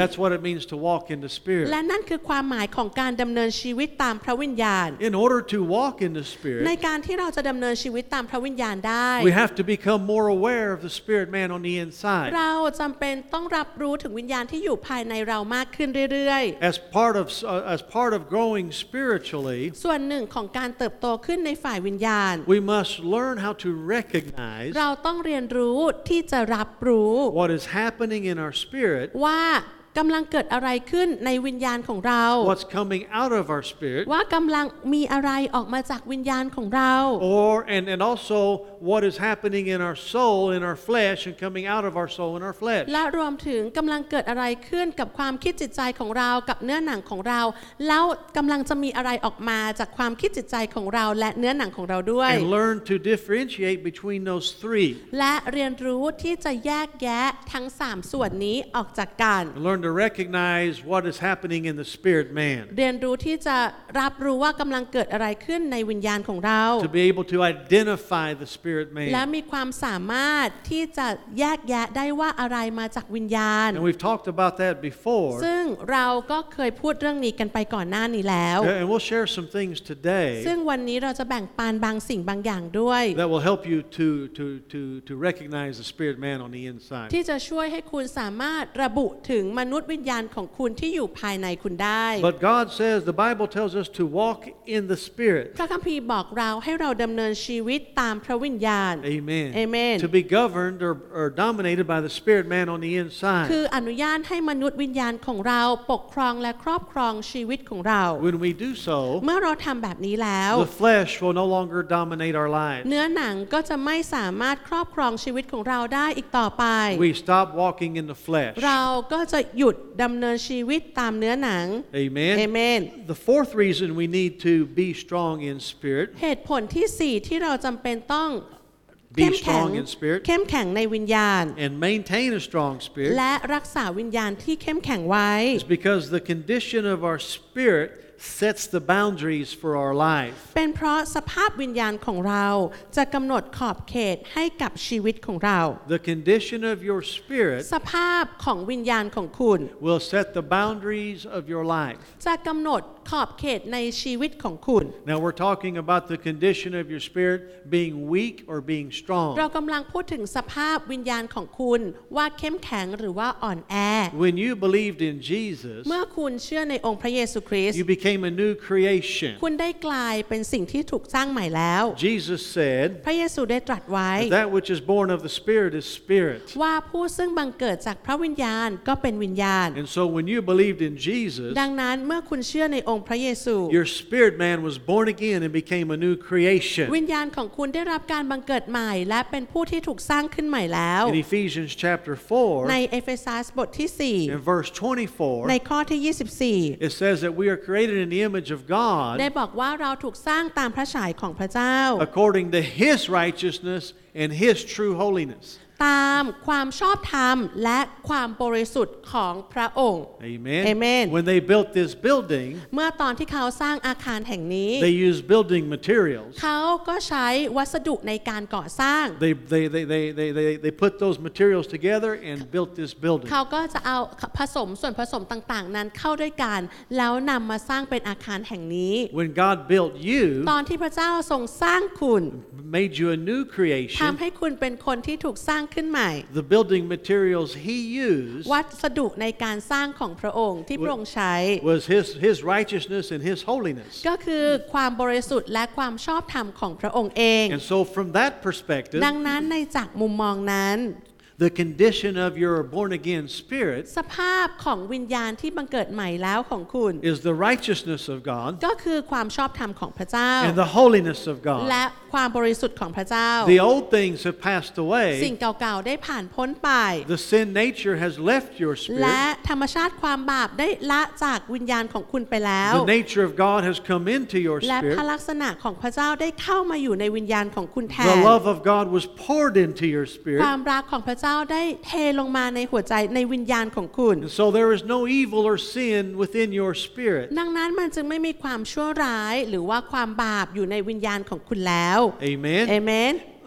Speaker 1: means to walk in the Spirit.
Speaker 2: และนั่นคือความหมายของการดำเนินชีวิตตามพระวิญญาณ
Speaker 1: In order to walk in the
Speaker 2: ใน
Speaker 1: Spirit,
Speaker 2: การที่เราจะดำเนินชีวิตตามพระวิญญาณได้
Speaker 1: we have to become more aware of the Spirit man on the inside.
Speaker 2: เราจำเป็นต้องรับรู้ถึงวิญญาณที่อยู่ภายในเรามากขึ้นเรื่อยๆ
Speaker 1: As part of uh, as part of growing spiritually,
Speaker 2: ส่วนหนึ่งของการเติบโตขึ้นในฝ่ายวิญญาณ
Speaker 1: we must learn how to recognize
Speaker 2: เราต้องเรียนรู้ที่จะรับรู้
Speaker 1: what is happening in our spirit,
Speaker 2: ว่ากำลังเกิดอะไรขึ้นในวิญญาณของเรา
Speaker 1: what's coming out of our spirit,
Speaker 2: ว่ากำลังมีอะไรออกมาจากวิญญาณของเรา
Speaker 1: or and and also what is happening in our soul, in our flesh, and coming out of our soul in our flesh.
Speaker 2: และรวมถึงกำลังเกิดอะไรขึ้นกับความคิดจิตใจของเรากับเนื้อหนังของเราแล้วกำลังจะมีอะไรออกมาจากความคิดจิตใจของเราและเนื้อหนังของเราด้วย
Speaker 1: And learn to differentiate between those three.
Speaker 2: และเรียนรู้ที่จะแยกแยะทั้งสามส่วนนี้ออกจากกัน
Speaker 1: Learn to recognize what is happening in the spirit man.
Speaker 2: เรียนรู้ที่จะรับรู้ว่ากำลังเกิดอะไรขึ้นในวิญญาณของเรา
Speaker 1: To be able to identify the spirit
Speaker 2: และ
Speaker 1: man.
Speaker 2: มีความสามารถที่จะแยกแยะได้ว่าอะไรมาจากวิญญาณ
Speaker 1: And we've talked about that before.
Speaker 2: ซึ่งเราก็เคยพูดเรื่องนี้กันไปก่อนหน้านี้แล้ว
Speaker 1: And we'll share some things
Speaker 2: ซึ่ง
Speaker 1: today
Speaker 2: วันนี้เราจะแบ่งปันบางสิ่งบางอย่างด้วย
Speaker 1: that will help you to to to to recognize the spirit man on the inside.
Speaker 2: ที่จะช่วยให้คุณสามารถระบุถึงมนุษย์วิญญาณของคุณที่อยู่ภายในคุณได้
Speaker 1: But God says, the Bible tells us to walk in the spirit.
Speaker 2: พระคัมภีร์บอกเราให้เราดำเนินชีวิตตามพระวิญญาณ
Speaker 1: Amen.
Speaker 2: Amen.
Speaker 1: To be governed or, or dominated by the spirit man on the
Speaker 2: คื
Speaker 1: inside.
Speaker 2: ออนุญาตให้มนุษย์วิญญาณของเราปกครองและครอบครองชีวิตของเรา
Speaker 1: When we do so,
Speaker 2: เมื่อเราทำแบบนี้แล้ว
Speaker 1: the flesh will no longer dominate our lives.
Speaker 2: เนื้อหนังก็จะไม่สามารถครอบครองชีวิตของเราได้อีกต่อไป
Speaker 1: We stop walking in the flesh.
Speaker 2: เราก็จะหยุดดำเนินชีวิตตามเนื้อหนัง
Speaker 1: Amen.
Speaker 2: Amen.
Speaker 1: The fourth reason we need to be strong in spirit,
Speaker 2: เหตุผลที่สี่ที่เราจำเป็นต้องเข้
Speaker 1: be
Speaker 2: มแข็ง
Speaker 1: strong in spirit,
Speaker 2: เข้มแข็งในวิญญาณ
Speaker 1: and maintain a strong spirit
Speaker 2: และรักษาวิญญาณที่เข้มแข็งไว้
Speaker 1: is because the condition of our spirit sets the boundaries for our life.
Speaker 2: เป็นเพราะสภาพวิญญาณของเราจะกำหนดขอบเขตให้กับชีวิตของเรา
Speaker 1: The condition of your spirit
Speaker 2: สภาพของวิญญาณของคุณ
Speaker 1: will set the boundaries of your life.
Speaker 2: จะกำหนดขอบเขตในชีวิตของคุณ
Speaker 1: Now we're talking about the condition of your spirit being weak or being
Speaker 2: เรา
Speaker 1: strong.
Speaker 2: กำลังพูดถึงสภาพวิญญาณของคุณว่าเข้มแข็งหรือว่าอ่อนแอ
Speaker 1: When you believed in Jesus,
Speaker 2: เมื่อคุณเชื่อในองค์พระเยซูคริสต์
Speaker 1: you became a new creation.
Speaker 2: คุณได้กลายเป็นสิ่งที่ถูกสร้างใหม่แล้ว
Speaker 1: Jesus said,
Speaker 2: พระเยซูได้ตรัสไว้
Speaker 1: that which is born of the Spirit is spirit.
Speaker 2: ว่าผู้ซึ่งบังเกิดจากพระวิญญาณก็เป็นวิญญาณ
Speaker 1: And so when you believed in Jesus,
Speaker 2: ดังนั้นเมื่อคุณเชื่อในองค์พระเยซู
Speaker 1: your spirit man was born again and became a new creation.
Speaker 2: วิญญาณของคุณได้รับการบังเกิดใหม่และเป็นผู้ที่ถูกสร้างขึ้นใหม่แล้ว
Speaker 1: In Ephesians chapter four,
Speaker 2: ในเอเฟซัสบทที่สี่
Speaker 1: in verse twenty-four,
Speaker 2: ในข้อที่ยี่สิบสี่
Speaker 1: it says that we are created in the image of God
Speaker 2: ได้บอกว่าเราถูกสร้างตามพระฉายของพระเจ้า
Speaker 1: according to His righteousness and His true holiness.
Speaker 2: ตามความชอบธรรมและความบริสุทธิ์ของพระองค์
Speaker 1: Amen.
Speaker 2: Amen.
Speaker 1: When they built this building,
Speaker 2: เมื่อตอนที่เขาสร้างอาคารแห่งนี้
Speaker 1: they used building materials.
Speaker 2: เขาก็ใช้วัสดุในการก่อสร้าง
Speaker 1: They, they, they, they, they, they, they put those materials together and built this building.
Speaker 2: เขาก็จะเอาผสมส่วนผสมต่างๆนั้นเข้าด้วยกันแล้วนำมาสร้างเป็นอาคารแห่งนี้
Speaker 1: When God built you,
Speaker 2: ตอนที่พระเจ้าทรงสร้างคุณ
Speaker 1: made you a new
Speaker 2: ทำ
Speaker 1: creation,
Speaker 2: ให้คุณเป็นคนที่ถูกสร้างขึ้นใหม่
Speaker 1: the building materials He used
Speaker 2: วัสดุในการสร้างของพระองค์ที่พระองค์ใช้
Speaker 1: was His, His righteousness and His holiness.
Speaker 2: ก็คือความบริสุทธิ์และความชอบธรรมของพระองค์เอง
Speaker 1: And so from that perspective,
Speaker 2: ดังนั้นในจากมุมมองนั้น
Speaker 1: the condition of your born again spirit
Speaker 2: สภาพของวิญญาณที่บังเกิดใหม่แล้วของคุณ
Speaker 1: is the righteousness of God
Speaker 2: ก็คือความชอบธรรมของพระเจ้า
Speaker 1: and the holiness of
Speaker 2: และ
Speaker 1: God.
Speaker 2: ความบริสุทธิ์ของพระเจ้า
Speaker 1: The old things have passed
Speaker 2: สิ่ง
Speaker 1: away.
Speaker 2: เก่าๆได้ผ่านพ้นไป
Speaker 1: The sin nature has left your
Speaker 2: และ
Speaker 1: spirit.
Speaker 2: ธรรมชาติความบาปได้ละจากวิญญาณของคุณไปแล้ว
Speaker 1: The nature of God has come into your
Speaker 2: และพระ
Speaker 1: spirit.
Speaker 2: ลักษณะของพระเจ้าได้เข้ามาอยู่ในวิญญาณของคุณแท
Speaker 1: The
Speaker 2: น
Speaker 1: love of God was poured into your
Speaker 2: ค
Speaker 1: spirit.
Speaker 2: วามรักของพระเจ้าได้เทลงมาในหัวใจในวิญญาณของคุณ
Speaker 1: And so there is no evil or sin within your spirit.
Speaker 2: ดังนั้นมันจึงไม่มีความชั่วร้ายหรือว่าความบาปอยู่ในวิญญาณของคุณแล้ว
Speaker 1: Amen.
Speaker 2: Amen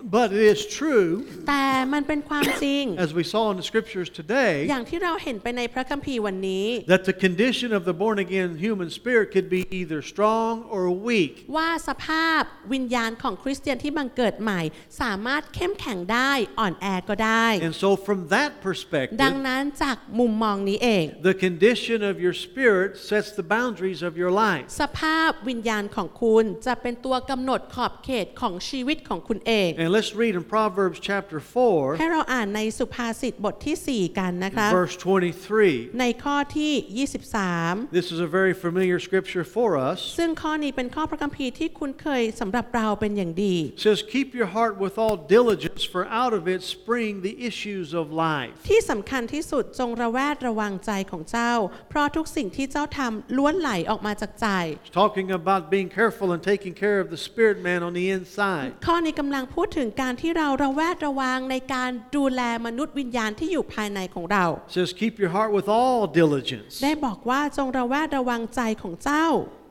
Speaker 1: But it is true,
Speaker 2: แต่มันเป็นความจริง
Speaker 1: as we saw in the scriptures today,
Speaker 2: อย่างที่เราเห็นไปในพระคัมภีร์วันนี้
Speaker 1: that the condition of the born again human spirit could be either strong or weak.
Speaker 2: ว่าสภาพวิญญาณของคริสเตียนที่บังเกิดใหม่สามารถเข้มแข็งได้อ่อนแอก็ได้
Speaker 1: And so from that
Speaker 2: ดัง
Speaker 1: perspective,
Speaker 2: นั้นจากมุมมองนี้เอง
Speaker 1: the condition of your spirit sets the boundaries of your life.
Speaker 2: สภาพวิญญาณของคุณจะเป็นตัวกำหนดขอบเขตของชีวิตของคุณเอง
Speaker 1: And let's read in Proverbs chapter four,
Speaker 2: ให้เราอ่านในสุภาษิตบทที่สี่กันนะคะ
Speaker 1: verse twenty-three.
Speaker 2: ในข้อที่ยี่สิบสาม
Speaker 1: This is a very familiar scripture for us.
Speaker 2: ซึ่งข้อนี้เป็นข้อพระคัมภีร์ที่คุ้นเคยสำหรับเราเป็นอย่างดี
Speaker 1: It says, "Keep your heart with all diligence, for out of it spring the issues of life."
Speaker 2: ที่สำคัญที่สุดจงระแวดระวังใจของเจ้าเพราะทุกสิ่งที่เจ้าทำล้วนไหลออกมาจากใจ
Speaker 1: It's talking about being careful and taking care of the spirit man on the inside.
Speaker 2: ข้อนี้กำลังพูดถึงการที่เราระแวดระวังในการดูแลมนุษย์วิญญาณที่อยู่ภายในของเรา
Speaker 1: It says, "Keep your heart with all diligence."
Speaker 2: ได้บอกว่าจงระแวดระวังใจของเจ้า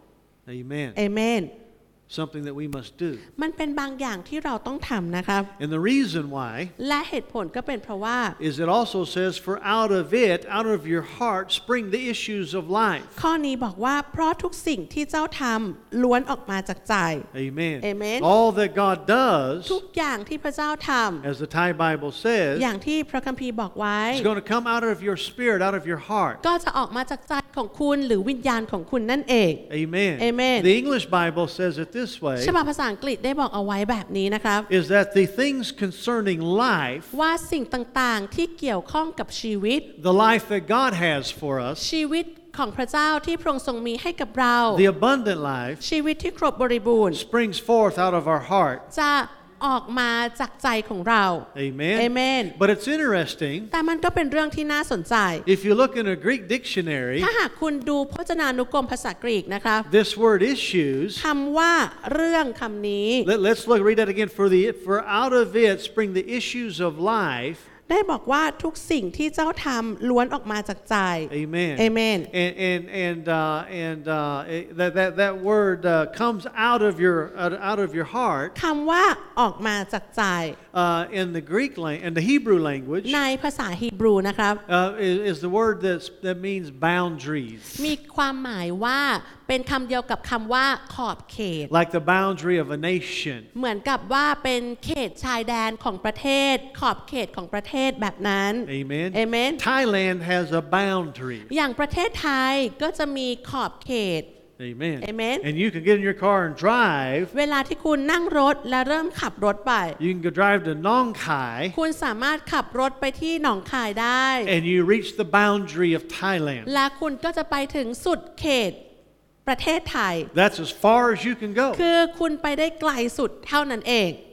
Speaker 1: Amen.
Speaker 2: เอเมน
Speaker 1: Something that we must do.
Speaker 2: มันเป็นบางอย่างที่เราต้องทำนะครับ
Speaker 1: And the reason why
Speaker 2: และเหตุผลก็เป็นเพราะว่า
Speaker 1: is it also says, "For out of it, out of your heart, spring the issues of life."
Speaker 2: ข้อนี้บอกว่าเพราะทุกสิ่งที่เจ้าทำล้วนออกมาจากใจ
Speaker 1: Amen.
Speaker 2: Amen.
Speaker 1: All that God does,
Speaker 2: ทุกอย่างที่พระเจ้าท
Speaker 1: as the Thai Bible
Speaker 2: ำ
Speaker 1: says,
Speaker 2: อย่างที่พระคัมภีร์บอกไว้
Speaker 1: is going to come out of your spirit, out of your heart.
Speaker 2: ก็จะออกมาจากใจของคุณหรือวิญญาณของคุณนั่นเอง
Speaker 1: Amen.
Speaker 2: Amen.
Speaker 1: The English Bible says it this way,
Speaker 2: ฉบับภาษาอังกฤษได้บอกเอาไว้แบบนี้นะครับ
Speaker 1: is that the things concerning life,
Speaker 2: ว่าสิ่งต่างๆที่เกี่ยวข้องกับชีวิต
Speaker 1: the life that God has for us,
Speaker 2: ชีวิตของพระเจ้าที่พระองค์ทรงมีให้กับเรา
Speaker 1: the abundant life,
Speaker 2: ชีวิตที่ครบบริบูรณ์
Speaker 1: springs forth out of our heart.
Speaker 2: จะออกมาจากใจของเรา
Speaker 1: Amen.
Speaker 2: Amen.
Speaker 1: But it's interesting,
Speaker 2: แต่มันก็เป็นเรื่องที่น่าสนใจ
Speaker 1: if you look in a Greek dictionary,
Speaker 2: ถ้าหากคุณดูพจนานุกรมภาษากรีกนะคะ
Speaker 1: this word issues,
Speaker 2: คำว่าเรื่องคำนี้
Speaker 1: let, let's look, read that again, for the, for out of it spring the issues of life.
Speaker 2: ได้บอกว่าทุกสิ่งที่เจ้าทำล้วนออกมาจากใจ
Speaker 1: Amen.
Speaker 2: Amen.
Speaker 1: And and and uh, and uh, that that that word uh, comes out of your out of your heart.
Speaker 2: คำว่าออกมาจากใจ
Speaker 1: Uh, in the Greek language, in the Hebrew language,
Speaker 2: ในภาษาฮีบรูนะครับ
Speaker 1: uh, is, is the word that that means boundaries,
Speaker 2: มีความหมายว่าเป็นคำเดียวกับคำว่าขอบเขต
Speaker 1: like the boundary of a nation.
Speaker 2: เหมือนกับว่าเป็นเขตชายแดนของประเทศ ขอบเขตของประเทศแบบนั้น
Speaker 1: Amen.
Speaker 2: Amen.
Speaker 1: Thailand has a boundary.
Speaker 2: อย่างประเทศไทยก็จะมีขอบเขต
Speaker 1: Amen.
Speaker 2: Amen.
Speaker 1: And you can get in your car and drive.
Speaker 2: เวลาที่คุณนั่งรถและเริ่มขับรถไป
Speaker 1: You can go drive to Nong Khai,
Speaker 2: คุณสามารถขับรถไปที่หนองคายได้
Speaker 1: and you reach the boundary of Thailand.
Speaker 2: และคุณก็จะไปถึงสุดเขตประเทศไทย
Speaker 1: That's as far as you can go.
Speaker 2: คือคุณไปได้ไกลสุดเท่านั้นเอง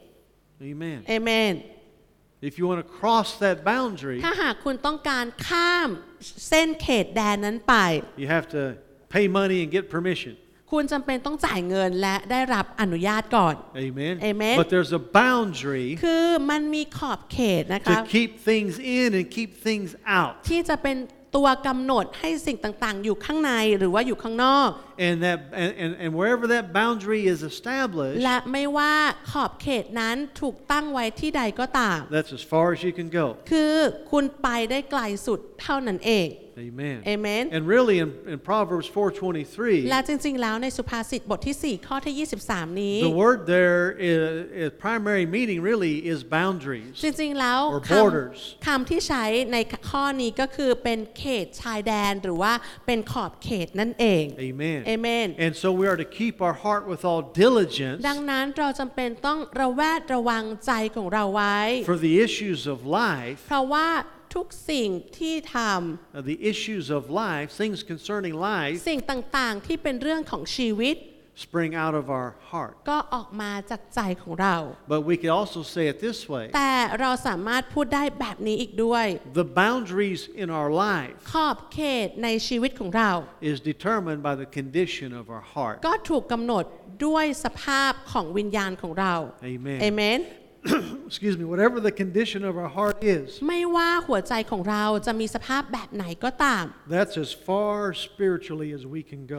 Speaker 1: Amen.
Speaker 2: เอเมน
Speaker 1: If you want to cross that boundary,
Speaker 2: ถ้าหากคุณต้องการข้ามเส้นเขตแดนนั้นไป
Speaker 1: you have to pay money and get permission.
Speaker 2: คุณจำเป็นต้องจ่ายเงินและได้รับอนุญาตก่อน
Speaker 1: Amen.
Speaker 2: Amen.
Speaker 1: But there's a boundary
Speaker 2: คือมันมีขอบเขตนะคะ
Speaker 1: to keep things in and keep things out.
Speaker 2: ที่จะเป็นตัวกำหนดให้สิ่งต่างๆอยู่ข้างในหรือว่าอยู่ข้างนอก
Speaker 1: And that and, and, and wherever that boundary is established,
Speaker 2: และไม่ว่าขอบเขตนั้นถูกตั้งไว้ที่ใดก็ตาม
Speaker 1: that's as far as you can go.
Speaker 2: คือคุณไปได้ไกลสุดเท่านั้นเอง
Speaker 1: Amen.
Speaker 2: Amen.
Speaker 1: And really in, in Proverbs four twenty-three,
Speaker 2: และจริงๆแล้วในสุภาษิตบทที่สี่ข้อที่ยี่สิบสามนี้
Speaker 1: the word there is, is primary meaning really is boundaries
Speaker 2: จริงๆแล้ว
Speaker 1: or
Speaker 2: ค
Speaker 1: borders.
Speaker 2: ำคำที่ใช้ในข้อนี้ก็คือเป็นเขตชายแดนหรือว่าเป็นขอบเขตนั่นเอง
Speaker 1: Amen.
Speaker 2: Amen.
Speaker 1: And so we are to keep our heart with all diligence
Speaker 2: ดังนั้นเราจำเป็นต้องระแวดระวังใจของเราไว้
Speaker 1: for the issues of life,
Speaker 2: เพราะว่าทุกสิ่งที่ท
Speaker 1: uh, the issues of life, things concerning
Speaker 2: ำ
Speaker 1: life,
Speaker 2: สิ่งต่างๆที่เป็นเรื่องของชีวิต
Speaker 1: spring out of our heart.
Speaker 2: ก็ออกมาจากใจของเรา
Speaker 1: But we can also say it this way,
Speaker 2: แต่เราสามารถพูดได้แบบนี้อีกด้วย
Speaker 1: the boundaries in our life
Speaker 2: ขอบเขตในชีวิตของเรา
Speaker 1: is determined by the condition of our heart.
Speaker 2: ก็ถูกกำหนดด้วยสภาพของวิญญาณของเรา
Speaker 1: Amen.
Speaker 2: เอเมน
Speaker 1: Excuse me, whatever the condition of our heart is,
Speaker 2: ไม่ว่าหัวใจของเราจะมีสภาพแบบไหนก็ตาม
Speaker 1: that's as far spiritually as we can go.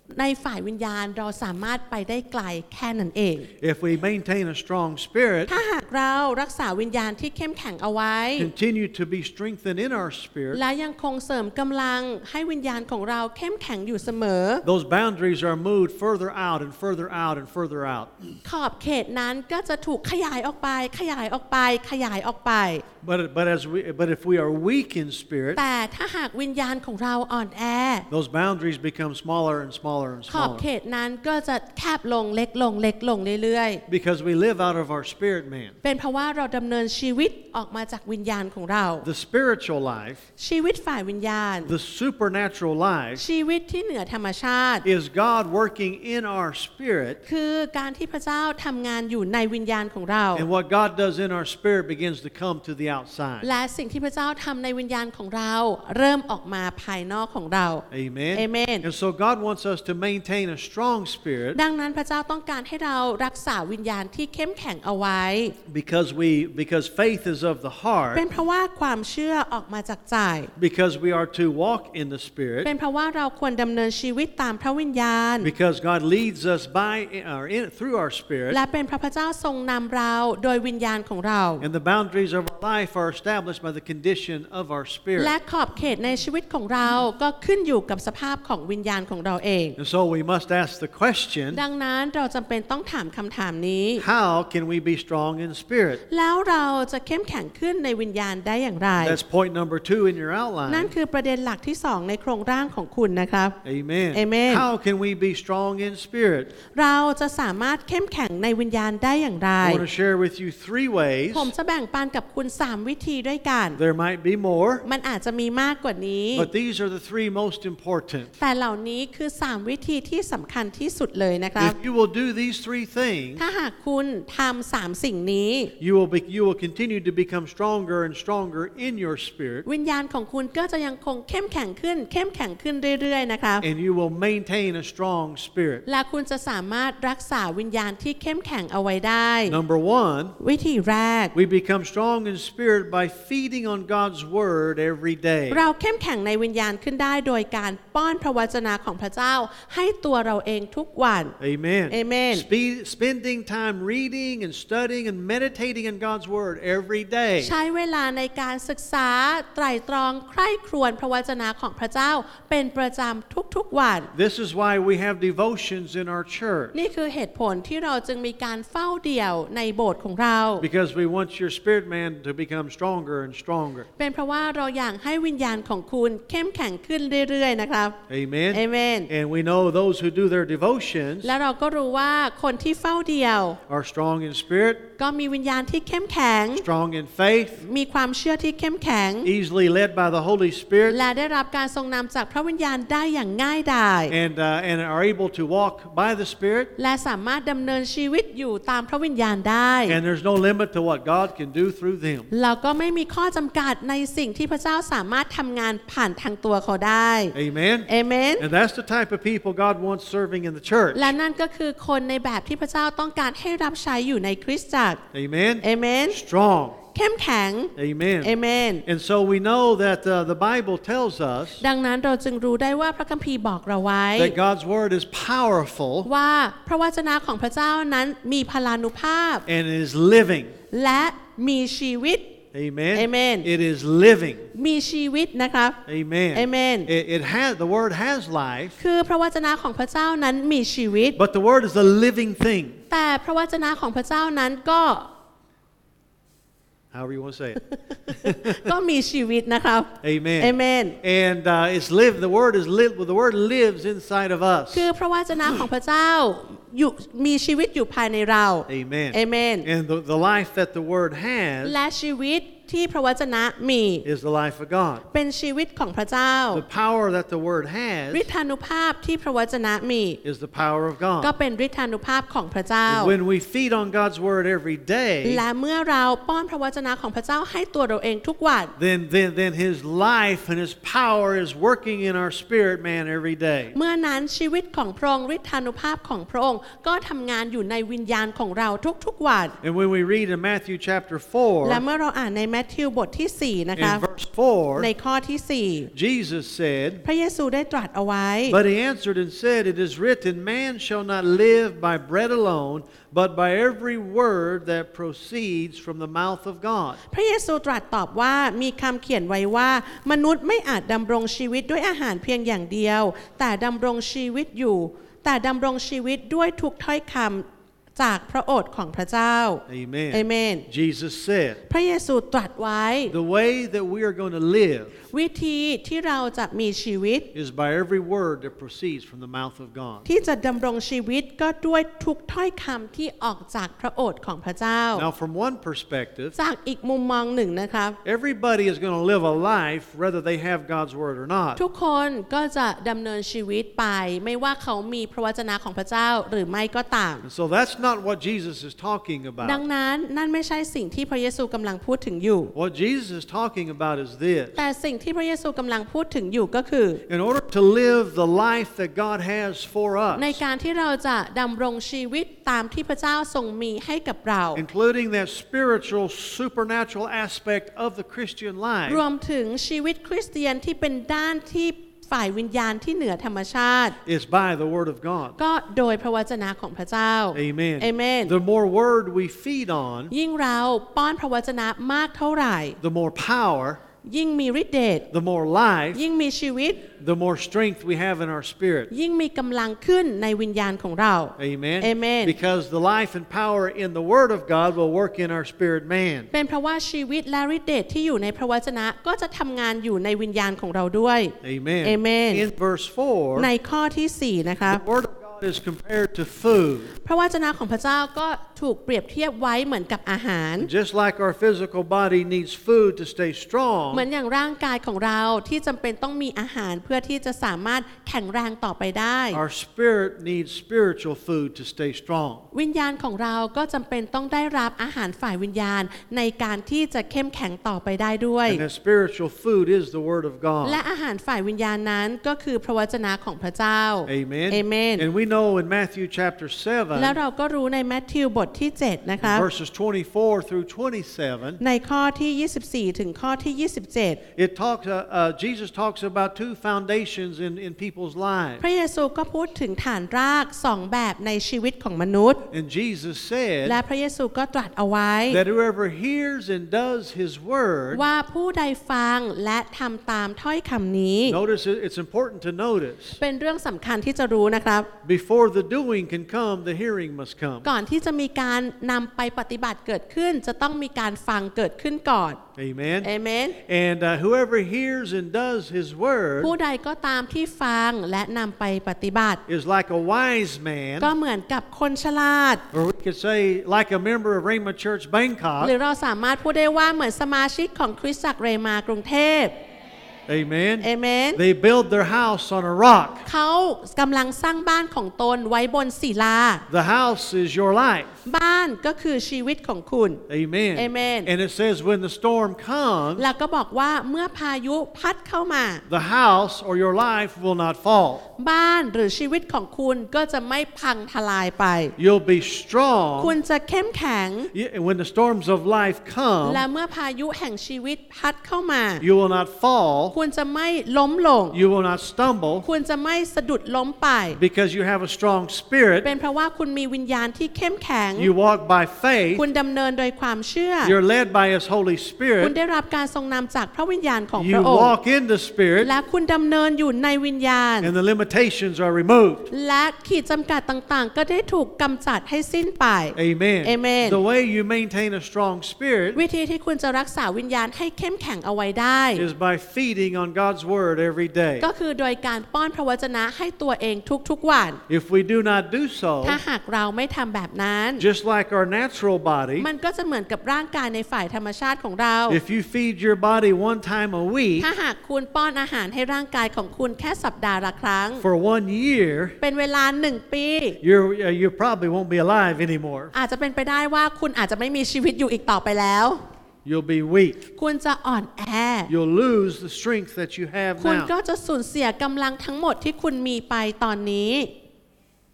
Speaker 2: ในฝ่ายวิญญาณเราสามารถไปได้ไกลแค่นั้นเอง
Speaker 1: If we maintain a strong spirit,
Speaker 2: ถ้าหากเรารักษาวิญญาณที่เข้มแข็งเอาไว้
Speaker 1: continue to be strengthened in our spirit,
Speaker 2: และยังคงเสริมกำลังให้วิญญาณของเราเข้มแข็งอยู่เสมอ
Speaker 1: those boundaries are moved further out and further out and further out.
Speaker 2: ขอบเขตนั้นก็จะถูกขยายออกไปขยายออกไปขยายออกไป
Speaker 1: But but as we but if we are weak in spirit,
Speaker 2: แต่ถ้าหากวิญญาณของเราอ่อนแอ
Speaker 1: those boundaries become smaller and smaller and
Speaker 2: ขอบ
Speaker 1: smaller.
Speaker 2: เขตนั้นก็จะแคบลงเล็กลงเล็กลงเรื่อยๆ
Speaker 1: Because we live out of our spirit man.
Speaker 2: เป็นเพราะว่าเราดำเนินชีวิตออกมาจากวิญญาณของเรา
Speaker 1: The spiritual life,
Speaker 2: ชีวิตฝ่ายวิญญาณ
Speaker 1: the supernatural life,
Speaker 2: ชีวิตที่เหนือธรรมชาติ
Speaker 1: is God working in our spirit.
Speaker 2: คือการที่พระเจ้าทำงานอยู่ในวิญญาณของเรา
Speaker 1: And what God does in our spirit begins to come to the outside.
Speaker 2: และสิ่งที่พระเจ้าทำในวิญญาณของเราเริ่มออกมาภายนอกของเรา
Speaker 1: Amen.
Speaker 2: Amen.
Speaker 1: And so God wants us to maintain a strong spirit
Speaker 2: ดังนั้นพระเจ้าต้องการให้เรารักษาวิญญาณที่เข้มแข็งเอาไว้
Speaker 1: because we because faith is of the
Speaker 2: เป็น
Speaker 1: heart,
Speaker 2: เพราะว่าความเชื่อออกมาจากใจ
Speaker 1: because we are to walk in the spirit,
Speaker 2: เป็นเพราะว่าเราควรดำเนินชีวิตตามพระวิญญาณ
Speaker 1: because God leads us by or in through our spirit,
Speaker 2: และเป็นเพราะพระเจ้าทรงนำเราโดยวิญญาณของเรา
Speaker 1: and the boundaries of our life are established by the condition of our
Speaker 2: และ
Speaker 1: spirit.
Speaker 2: ขอบเขตในชีวิตของเราก็ขึ้นอยู่กับสภาพของวิญญาณของเราเอง
Speaker 1: And so we must ask the question,
Speaker 2: ดังนั้นเราจำเป็นต้องถามคำถามนี้
Speaker 1: how can we be strong in spirit?
Speaker 2: แล้วเราจะเข้มแข็งขึ้นในวิญญาณได้อย่างไร
Speaker 1: That's point number two in your
Speaker 2: นั่น
Speaker 1: outline.
Speaker 2: คือประเด็นหลักที่สองในโครงร่างของคุณนะครับ
Speaker 1: Amen.
Speaker 2: Amen.
Speaker 1: How can we be strong in spirit?
Speaker 2: เราจะสามารถเข้มแข็งในวิญญาณได้อย่างไร
Speaker 1: I want to share with you three ways.
Speaker 2: ผมจะแบ่งปันกับคุณสามวิธีด้วยกัน
Speaker 1: There might be more,
Speaker 2: มันอาจจะมีมากกว่านี้
Speaker 1: but these are the three most important.
Speaker 2: แต่เหล่านี้คือสามวิธีที่สำคัญที่สุดเลยนะครับ
Speaker 1: If you will do these three things,
Speaker 2: ถ้าหากคุณทำสามสิ่งนี้
Speaker 1: you will be, you will continue to become stronger and stronger in your spirit,
Speaker 2: วิญญาณของคุณก็จะยังคงเข้มแข็งขึ้น เข้มแข็งขึ้นเรื่อยๆนะครับ
Speaker 1: and you will maintain a strong spirit.
Speaker 2: และคุณจะสามารถรักษาวิญญาณที่เข้มแข็งเอาไว้ได้
Speaker 1: Number one,
Speaker 2: วิธีแรก
Speaker 1: we become strong in spirit by feeding on God's word every day.
Speaker 2: เราเข้มแข็งในวิญญาณขึ้นได้โดยการป้อนพระวจนะของพระเจ้าให้ตัวเราเองทุกวัน
Speaker 1: Amen.
Speaker 2: Amen.
Speaker 1: Spe- spending time reading and studying and meditating in God's word every day.
Speaker 2: ใช้เวลาในการศึกษาไตร่ตรองใคร่ครวญพระวจนะของพระเจ้าเป็นประจำทุกๆวัน
Speaker 1: This is why we have devotions in our church.
Speaker 2: นี่คือเหตุผลที่เราจึงมีการเฝ้าเดี่ยวในโบสถ์ของเรา
Speaker 1: Because we want your spirit man to become stronger and stronger.
Speaker 2: เป็นเพราะว่าเราอยากให้วิญญาณของคุณเข้มแข็งขึ้นเรื่อยๆนะครับ
Speaker 1: Amen.
Speaker 2: Amen.
Speaker 1: And we know those who do their devotions
Speaker 2: และเราก็รู้ว่าคนที่เฝ้าเดี่ยว
Speaker 1: are strong in spirit,
Speaker 2: ก็มีวิญญาณที่เข้มแข็ง
Speaker 1: strong in faith,
Speaker 2: มีความเชื่อที่เข้มแข็ง
Speaker 1: easily led by the Holy Spirit,
Speaker 2: และได้รับการทรงนำจากพระวิญญาณได้อย่างง่ายดาย
Speaker 1: and uh, and are able to walk by the Spirit.
Speaker 2: และสามารถดำเนินชีวิตอยู่ตามพระวิญญาณได้
Speaker 1: And there's no limit to what God can do through them.
Speaker 2: เราก็ไม่มีข้อจำกัดในสิ่งที่พระเจ้าสามารถทำงานผ่านทางตัวเขาได้
Speaker 1: Amen.
Speaker 2: Amen.
Speaker 1: And that's the type of people God wants serving in the church.
Speaker 2: และนั่นก็คือคนในแบบที่พระเจ้าต้องการให้รับใช้อยู่ในคริสตจักร
Speaker 1: Amen.
Speaker 2: Amen.
Speaker 1: Strong.
Speaker 2: เข้มแข็ง
Speaker 1: Amen.
Speaker 2: Amen.
Speaker 1: And so we know that uh, the Bible tells us
Speaker 2: ดังนั้นเราจึงรู้ได้ว่าพระคัมภีร์บอกเราไว้
Speaker 1: that God's word is powerful
Speaker 2: ว่าพระวจนะของพระเจ้านั้นมีพลานุภาพ
Speaker 1: and it is living.
Speaker 2: และมีชีวิต
Speaker 1: Amen.
Speaker 2: Amen.
Speaker 1: It is living.
Speaker 2: มีชีวิตนะครับ
Speaker 1: Amen.
Speaker 2: Amen.
Speaker 1: It, it has the word has life,
Speaker 2: คือพระวจนะของพระเจ้านั้นมีชีวิต
Speaker 1: but the word is a living thing.
Speaker 2: แต่พระวจนะของพระเจ้านั้นก็
Speaker 1: However you want to say it.
Speaker 2: ก็มีชีวิตนะครับ
Speaker 1: Amen.
Speaker 2: Amen.
Speaker 1: And uh, it's live. The word is live. The word lives inside of us.
Speaker 2: คือพระวจนะของพระเจ้าอยู่มีชีวิตอยู่ภายในเรา
Speaker 1: Amen.
Speaker 2: Amen.
Speaker 1: And the, the life that the word has
Speaker 2: และชีวิตที่พระวจนะมี
Speaker 1: is the life of God.
Speaker 2: เป็นชีวิตของพระเจ้า
Speaker 1: The power that the word
Speaker 2: ฤ
Speaker 1: has
Speaker 2: ทธานุภาพที่พระวจนะมี
Speaker 1: is the power of
Speaker 2: ก็
Speaker 1: God.
Speaker 2: เป็นฤทธานุภาพของพระเจ้า
Speaker 1: When we feed on God's word every day,
Speaker 2: และเมื่อเราป้อนพระวจนะของพระเจ้าให้ตัวเราเองทุกวัน
Speaker 1: then then then His life and His power is working in our spirit man every day.
Speaker 2: เมื่อนั้นชีวิตของพระองค์ฤทธานุภาพของพระองค์ก็ทำงานอยู่ในวิญญาณของเราทุกๆวัน
Speaker 1: And when we read in Matthew chapter
Speaker 2: และ
Speaker 1: four,
Speaker 2: เมื่อเราอ่านในมัทธิวบทที่สี่นะคะ
Speaker 1: In verse four,
Speaker 2: ในข้อที่สี่
Speaker 1: Jesus said,
Speaker 2: พระเยซูได้ตรัสเอาไว้
Speaker 1: But he answered and said, It is written, Man shall not live by bread alone, but by every word that proceeds from the mouth of God.
Speaker 2: พระเยซูตรัสตอบว่ามีคำเขียนไว้ว่ามนุษย์ไม่อาจดำรงชีวิตด้วยอาหารเพียงอย่างเดียวแต่ดำรงชีวิตอยู่แต่ดำรงชีวิตด้วยทุกถ้อยคำจากพระโอษฐ์ของพระเจ้า
Speaker 1: Amen.
Speaker 2: Amen.
Speaker 1: Jesus said,
Speaker 2: พระเยซูตรัสไว้
Speaker 1: The way that we are going to live
Speaker 2: วิธีที่เราจะมีชีวิต
Speaker 1: is by every word that proceeds from the mouth of God.
Speaker 2: ที่จะดำรงชีวิตก็ด้วยทุกถ้อยคำที่ออกจากพระโอษฐ์ของพระเจ้า
Speaker 1: Now, from one perspective,
Speaker 2: จากอีกมุมมองหนึ่งนะครับ
Speaker 1: everybody is going to live a life whether they have God's word or not.
Speaker 2: ทุกคนก็จะดำเนินชีวิตไปไม่ว่าเขามีพระวจนะของพระเจ้าหรือไม่ก็ตาม
Speaker 1: And so that's not what Jesus is talking
Speaker 2: ดัง
Speaker 1: about.
Speaker 2: นั้นนั่นไม่ใช่สิ่งที่พระเยซูกำลังพูดถึงอยู่
Speaker 1: What Jesus is talking about is this.
Speaker 2: แต่สิ่งที่พระเยซูกำลังพูดถึงอยู่ก็คือ
Speaker 1: In order to live the life that God has for us,
Speaker 2: ในการที่เราจะดำรงชีวิตตามที่พระเจ้าทรงมีให้กับเรา
Speaker 1: including that spiritual, supernatural aspect of the Christian life,
Speaker 2: รวมถึงชีวิตคริสเตียนที่เป็นด้านที่ฝ่ายวิญญาณที่เหนือธรรมชาติ
Speaker 1: is by the word of God.
Speaker 2: ก็โดยพระวจนะของพระเจ้า
Speaker 1: Amen.
Speaker 2: Amen.
Speaker 1: The more word we feed on,
Speaker 2: ยิ่งเราป้อนพระวจนะมากเท่าไหร่
Speaker 1: the more power,
Speaker 2: ยิ่งมีฤทธิ์เดช
Speaker 1: the more life,
Speaker 2: ยิ่งมีชีวิต
Speaker 1: the more strength we have in our spirit.
Speaker 2: ยิ่งมีกำลังขึ้นในวิญญาณของเรา
Speaker 1: Amen.
Speaker 2: Amen.
Speaker 1: Because the life and power in the word of God will work in our spirit man.
Speaker 2: เป็นเพราะว่าชีวิตและฤทธิ์เดชที่อยู่ในพระวจนะก็จะทำงานอยู่ในวิญญาณของเราด้วย
Speaker 1: Amen.
Speaker 2: Amen.
Speaker 1: In verse four,
Speaker 2: ในข้อที่สี่นะคะ
Speaker 1: the word of God is compared to food.
Speaker 2: พระวจนะของพระเจ้าก็ถูกเปรียบเทียบไว้เหมือนกับอาหาร
Speaker 1: Just like our physical body needs food to stay
Speaker 2: เหมือน
Speaker 1: strong,
Speaker 2: อย่างร่างกายของเราที่จำเป็นต้องมีอาหารเพื่อที่จะสามารถแข็งแรงต่อไปได้
Speaker 1: our spirit needs spiritual food to stay strong.
Speaker 2: วิญญาณของเราก็จำเป็นต้องได้รับอาหารฝ่ายวิญญาณในการที่จะเข้มแข็งต่อไปได้ด้วย
Speaker 1: And that spiritual food is the word of
Speaker 2: และ
Speaker 1: God.
Speaker 2: อาหารฝ่ายวิญญาณนั้นก็คือพระวจนะของพระเจ้า
Speaker 1: Amen.
Speaker 2: Amen.
Speaker 1: And we know in Matthew chapter
Speaker 2: แล้ว
Speaker 1: seven,
Speaker 2: เราก็รู้ในมัทธิวบทที่เจ็ดนะคะ
Speaker 1: verses twenty-four through twenty-seven,
Speaker 2: ในข้อที่ยี่สิบสี่ถึงข้อที่ยี่สิบเจ็ด
Speaker 1: it talks. Uh, uh, Jesus talks about two foundations in in people's lives.
Speaker 2: พระเยซูก็พูดถึงฐานรากสองแบบในชีวิตของมนุษย์
Speaker 1: And Jesus
Speaker 2: และ
Speaker 1: said
Speaker 2: พระเยซูก็ตรัสเอาไว้
Speaker 1: that whoever hears and does His word.
Speaker 2: ว่าผู้ใดฟังและทำตามถ้อยคำนี้
Speaker 1: Notice it- it's important to notice.
Speaker 2: เป็นเรื่องสำคัญที่จะรู้นะครับ
Speaker 1: Before the doing can come, the hearing must come.
Speaker 2: ก่อนที่จะมีการนำไปปฏิบัติเกิดขึ้นจะต้องมีการฟังเกิดขึ้นก่อน
Speaker 1: Amen.
Speaker 2: เอเมน
Speaker 1: And uh, whoever hears and does His word
Speaker 2: ผู้ใดก็ตามที่ฟังและนำไปปฏิบัติ
Speaker 1: is like a wise man,
Speaker 2: ก็เหมือนกับคนฉลาด
Speaker 1: or we could say like a member of Rhema Church
Speaker 2: ห
Speaker 1: Bangkok.
Speaker 2: รือเราสามารถพูดได้ว่าเหมือนสมาชิกของคริสตจักรเรมากรุงเทพ
Speaker 1: Amen.
Speaker 2: เอเมน
Speaker 1: They build their house on a rock.
Speaker 2: เขากำลังสร้างบ้านของตนไว้บนศิลา
Speaker 1: The house is your life.
Speaker 2: บ้านก็คือชีวิตของคุณ
Speaker 1: Amen.
Speaker 2: Amen.
Speaker 1: And it says when the storm comes,
Speaker 2: แล้วก็บอกว่าเมื่อพายุพัดเข้ามา
Speaker 1: the house or your life will not fall.
Speaker 2: บ้านหรือชีวิตของคุณก็จะไม่พังทลายไป
Speaker 1: You'll be
Speaker 2: คุ
Speaker 1: strong.
Speaker 2: ณจะเข้มแข็ง
Speaker 1: You- When the storms of life
Speaker 2: และ
Speaker 1: come,
Speaker 2: เมื่อพายุแห่งชีวิตพัดเข้ามา
Speaker 1: you will not fall.
Speaker 2: คุณจะไม่ล้มลง
Speaker 1: You will not stumble
Speaker 2: คุณจะไม่สะดุดล้มไป
Speaker 1: because you have a strong spirit.
Speaker 2: เป็นเพราะว่าคุณมีวิญญาณที่เข้มแข็ง
Speaker 1: You walk by faith.
Speaker 2: คุณดำเนินโดยความเชื่อ
Speaker 1: You're led by His Holy
Speaker 2: คุณ
Speaker 1: Spirit.
Speaker 2: ได้รับการทรงนำจากพระวิญญาณของพ
Speaker 1: You
Speaker 2: ระองค์
Speaker 1: walk in the Spirit,
Speaker 2: และคุณดำเนินอยู่ในวิญญาณ
Speaker 1: and the limitations are removed.
Speaker 2: และขีดจำกัดต่างๆ ก็ได้ถูกกำจัดให้สิ้นไป
Speaker 1: Amen.
Speaker 2: Amen.
Speaker 1: The way you maintain a strong spirit
Speaker 2: วิธีที่คุณจะรักษาวิญญาณให้เข้มแข็งเอาไว้ได้
Speaker 1: is by feeding on God's Word every day.
Speaker 2: ก็คือโดยการป้อนพระวจนะให้ตัวเองทุกๆวัน
Speaker 1: If we do not do so,
Speaker 2: ถ้าหากเราไม่ทำแบบนั้น
Speaker 1: just like our natural body,
Speaker 2: มันก็จะเหมือนกับร่างกายในฝ่ายธรรมชาติของเรา
Speaker 1: if you feed your body one time a week
Speaker 2: ถ้าหากคุณป้อนอาหารให้ร่างกายของคุณแค่สัปดาห์ละครั้ง
Speaker 1: for one year,
Speaker 2: เป็นเวลาหนึ่งปี
Speaker 1: you're, uh, you probably won't be alive anymore.
Speaker 2: อาจจะเป็นไปได้ว่าคุณอาจจะไม่มีชีวิตอยู่อีกต่อไปแล้ว
Speaker 1: You'll be weak.
Speaker 2: คุณจะอ่อนแอ
Speaker 1: You'll lose the strength that you have
Speaker 2: คุณก็
Speaker 1: now.
Speaker 2: จะสูญเสียกำลังทั้งหมดที่คุณมีไปตอนนี้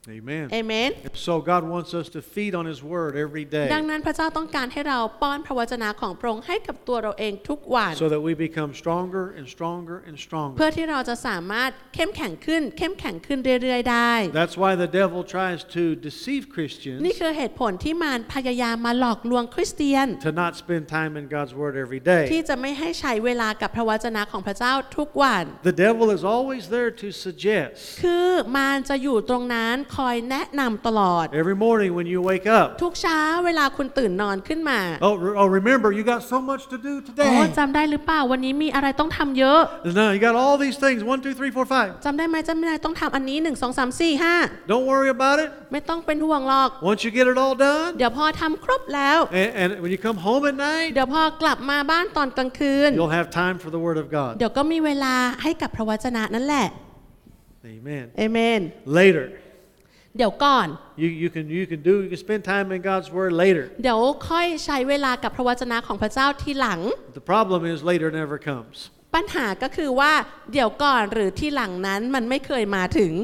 Speaker 1: Amen.
Speaker 2: เอเมน
Speaker 1: So God wants us to feed on His Word every day
Speaker 2: ดังนั้นพระเจ้าต้องการให้เราป้อนพระวจนะของพระองค์ให้กับตัวเราเองทุกวัน
Speaker 1: so that we become stronger and stronger and stronger.
Speaker 2: เพื่อที่เราจะสามารถเข้มแข็งขึ้นเข้มแข็งขึ้นเรื่อยๆได้
Speaker 1: That's why the devil tries to deceive Christians
Speaker 2: นี่คือเหตุผลที่มารพยายามมาหลอกลวงคริสเตียน
Speaker 1: to not spend time in God's Word every day.
Speaker 2: ที่จะไม่ให้ใช้เวลากับพระวจนะของพระเจ้าทุกวัน
Speaker 1: The devil is always there to suggest.
Speaker 2: คือมารจะอยู่ตรงนั้นคอยแนะนำตลอด
Speaker 1: Every morning when you wake up.
Speaker 2: ทุกเช้าเวลาคุณตื่นนอนขึ้นมา
Speaker 1: Oh, oh, remember you got so much to do
Speaker 2: โอ้
Speaker 1: today.
Speaker 2: จำได้หรือเปล่าวันนี้มีอะไรต้องทำเยอะ
Speaker 1: No, you got all these things. One, two, three, four, five.
Speaker 2: จำได้ไหมจำได้ต้องทำอันนี้หนึ่งสองสามสี่ห้า
Speaker 1: Don't worry about it.
Speaker 2: ไม่ต้องเป็นห่วงหรอก
Speaker 1: Once you get it all done,
Speaker 2: เดี๋ยวพอทำครบแล้ว
Speaker 1: and, and when you come home at night,
Speaker 2: เดี๋ยวพอกลับมาบ้านตอนกลางคืน
Speaker 1: you'll have time for the Word of God.
Speaker 2: เดี๋ยวก็มีเวลาให้กับพระวจนะนั่นแหละ
Speaker 1: Amen.
Speaker 2: เอเมน
Speaker 1: Later,
Speaker 2: เดี๋ยวก่อน
Speaker 1: you you can you can do you can spend time in God's Word later.
Speaker 2: เดี๋ยวค่อยใช้เวลากับพระวจนะของพระเจ้าทีหลัง
Speaker 1: The problem is later never comes.
Speaker 2: ปัญหาก็คือว่าเดี๋ยวก่อนหรือที่หลังนั้นมันไม่เคยมาถึง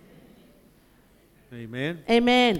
Speaker 1: Amen.
Speaker 2: เอเมน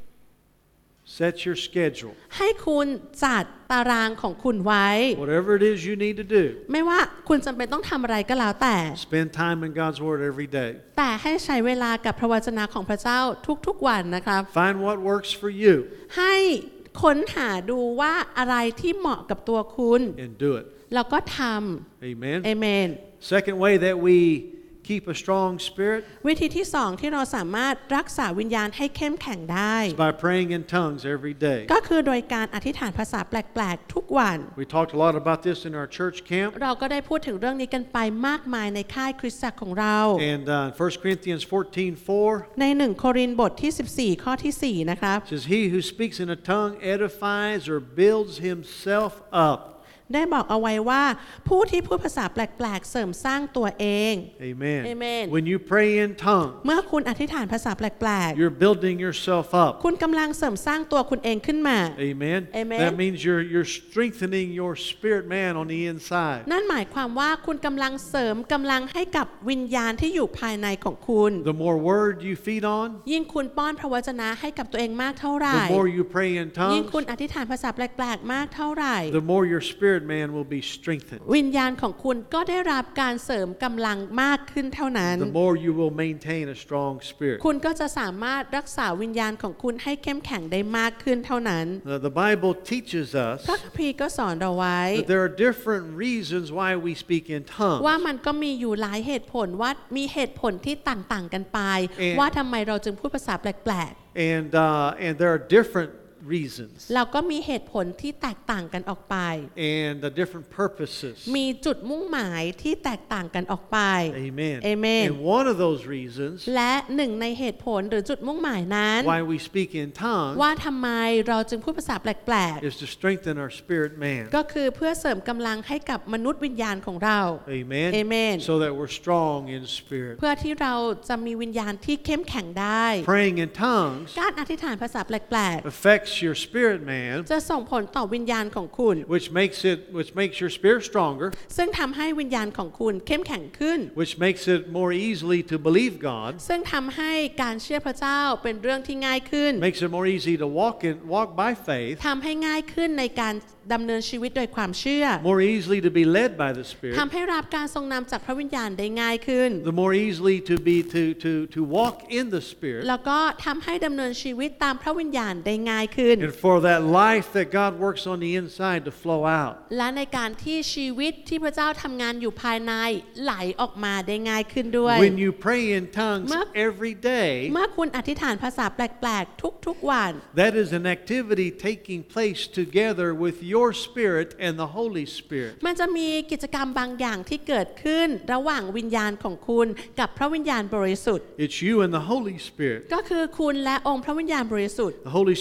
Speaker 1: Set your schedule.
Speaker 2: ให้คุณจัดตารางของคุณไว้
Speaker 1: Whatever it is you need to do,
Speaker 2: ไม่ว่าคุณจำเป็นต้องทำอะไรก็แล้วแต่
Speaker 1: spend time in God's Word every day.
Speaker 2: แต่ให้ใช้เวลากับพระวจนะของพระเจ้าทุกๆวันนะครับ
Speaker 1: Find what works for you
Speaker 2: ให้ค้นหาดูว่าอะไรที่เหมาะกับตัวคุณ
Speaker 1: and do it.
Speaker 2: แล้วก็ท
Speaker 1: Amen.
Speaker 2: ำเอเมน
Speaker 1: Second way that we keep a strong spirit
Speaker 2: วิธีที่สองที่เราสามารถรักษาวิญญาณให้เข้มแข็งได้
Speaker 1: is by praying in tongues every day.
Speaker 2: ก็คือโดยการอธิษฐานภาษาแปลกๆทุกวัน
Speaker 1: We talked a lot about this in our church camp.
Speaker 2: เราก็ได้พูดถึงเรื่องนี้กันไปมากมายในค่ายคริสตจักรของเรา
Speaker 1: And uh, First Corinthians fourteen four
Speaker 2: ในหนึ่งโครินธ์บทที่สิบสี่ข้อที่สี่นะครับ
Speaker 1: says, He who speaks in a tongue edifies or builds himself up.
Speaker 2: ได้บอกเอาไว้ว่าผู้ที่พูดภาษาแปลกๆเสริมสร้างตัวเอง
Speaker 1: Amen.
Speaker 2: Amen.
Speaker 1: When you pray in tongues,
Speaker 2: เมื่อคุณอธิษฐานภาษาแปลก
Speaker 1: you're building yourself up.
Speaker 2: ๆคุณกำลังเสริมสร้างตัวคุณเองขึ้นมา
Speaker 1: Amen.
Speaker 2: Amen.
Speaker 1: That means you're you're strengthening your spirit man on the inside.
Speaker 2: นั่นหมายความว่าคุณกำลังเสริมกำลังให้กับวิญญาณที่อยู่ภายในของคุณ
Speaker 1: The more word you feed on,
Speaker 2: ยิ่งคุณป้อนพระวจนะให้กับตัวเองมากเท่าไหร่
Speaker 1: the more you pray in
Speaker 2: ยิ่ง
Speaker 1: tongues,
Speaker 2: คุณอธิษฐานภาษาแปลกๆมากเท่าไหร่
Speaker 1: the more your spirit man will be strengthened.
Speaker 2: วิญญาณของคุณก็ได้รับการเสริมกำลังมากขึ้นเท่านั้น
Speaker 1: The more you will maintain a strong spirit.
Speaker 2: คุณก็จะสามารถรักษาวิญญาณของคุณให้เข้มแข็งได้มากขึ้นเท่านั้น
Speaker 1: Uh, the Bible teaches us
Speaker 2: พระคัมภีร์ก็สอนเราไว้
Speaker 1: that there are different reasons why we speak in
Speaker 2: ว่า
Speaker 1: tongues.
Speaker 2: มันก็มีอยู่หลายเหตุผลว่ามีเหตุผลที่ต่างๆกันไป
Speaker 1: เอ่อ
Speaker 2: ว่าทำไมเราจึงพูดภาษาแปลก
Speaker 1: And uh, and there are different reasons
Speaker 2: ๆเราก็มีเหตุผลที่แตกต่างกันออกไป
Speaker 1: and the different purposes.
Speaker 2: มีจุดมุ่งหมายที่แตกต่างกันออกไป
Speaker 1: Amen.
Speaker 2: Amen.
Speaker 1: And one of those reasons
Speaker 2: และหนึ่งในเหตุผลหรือจุดมุ่งหมายนั้น
Speaker 1: why we speak in tongues
Speaker 2: ว่าทำไมเราจึงพูดภาษาแปลก
Speaker 1: is to strengthen our spirit man.
Speaker 2: ๆก็คือเพื่อเสริมกำลังให้กับมนุษย์วิญญาณของเรา
Speaker 1: Amen.
Speaker 2: Amen.
Speaker 1: So that we're strong in spirit.
Speaker 2: เพื่อที่เราจะมีวิญญาณที่เข้มแข็งได้
Speaker 1: Praying in tongues
Speaker 2: การอธิษฐานภาษาแปลก
Speaker 1: affects your spirit man,
Speaker 2: ๆจะส่งผลต่อวิญญาณของคุณ
Speaker 1: which makes it which makes your spirit stronger,
Speaker 2: ซึ่งทำให้วิญญาณของคุณเข้มแข็งขึ้น
Speaker 1: which makes it more easily to believe God,
Speaker 2: ซึ่งทำให้การเชื่อพระเจ้าเป็นเรื่องที่ง่ายขึ้น
Speaker 1: makes it more easy to walk in walk by faith,
Speaker 2: ทำให้ง่ายขึ้นในการดำเนินชีวิตโดยความเชื่อ
Speaker 1: more easily to be led by the Spirit,
Speaker 2: ทำให้รับการทรงนำจากพระวิญญาณได้ง่ายขึ้น
Speaker 1: the more easily to be to to to walk in the Spirit,
Speaker 2: แล้วก็ทำให้ดำเนินชีวิตตามพระวิญญาณได้ง่ายขึ้น
Speaker 1: and for that life that God works on the inside to flow out.
Speaker 2: และในการที่ชีวิตที่พระเจ้าทำงานอยู่ภายในไหลออกมาได้ง่ายขึ้นด้วย
Speaker 1: When you pray in tongues
Speaker 2: เมื่อ
Speaker 1: every day,
Speaker 2: เมื่อคุณอธิษฐานภาษาแปลกๆทุกๆวัน
Speaker 1: that is an activity taking place together with your spirit and the Holy Spirit.
Speaker 2: มันจะมีกิจกรรมบางอย่างที่เกิดขึ้นระหว่างวิญญาณของคุณกับพระวิญญาณบริสุทธิ์
Speaker 1: It's you and the Holy Spirit.
Speaker 2: ก็คือคุณและองค์พระวิญญาณบริสุทธิ์
Speaker 1: The Holy Spirit is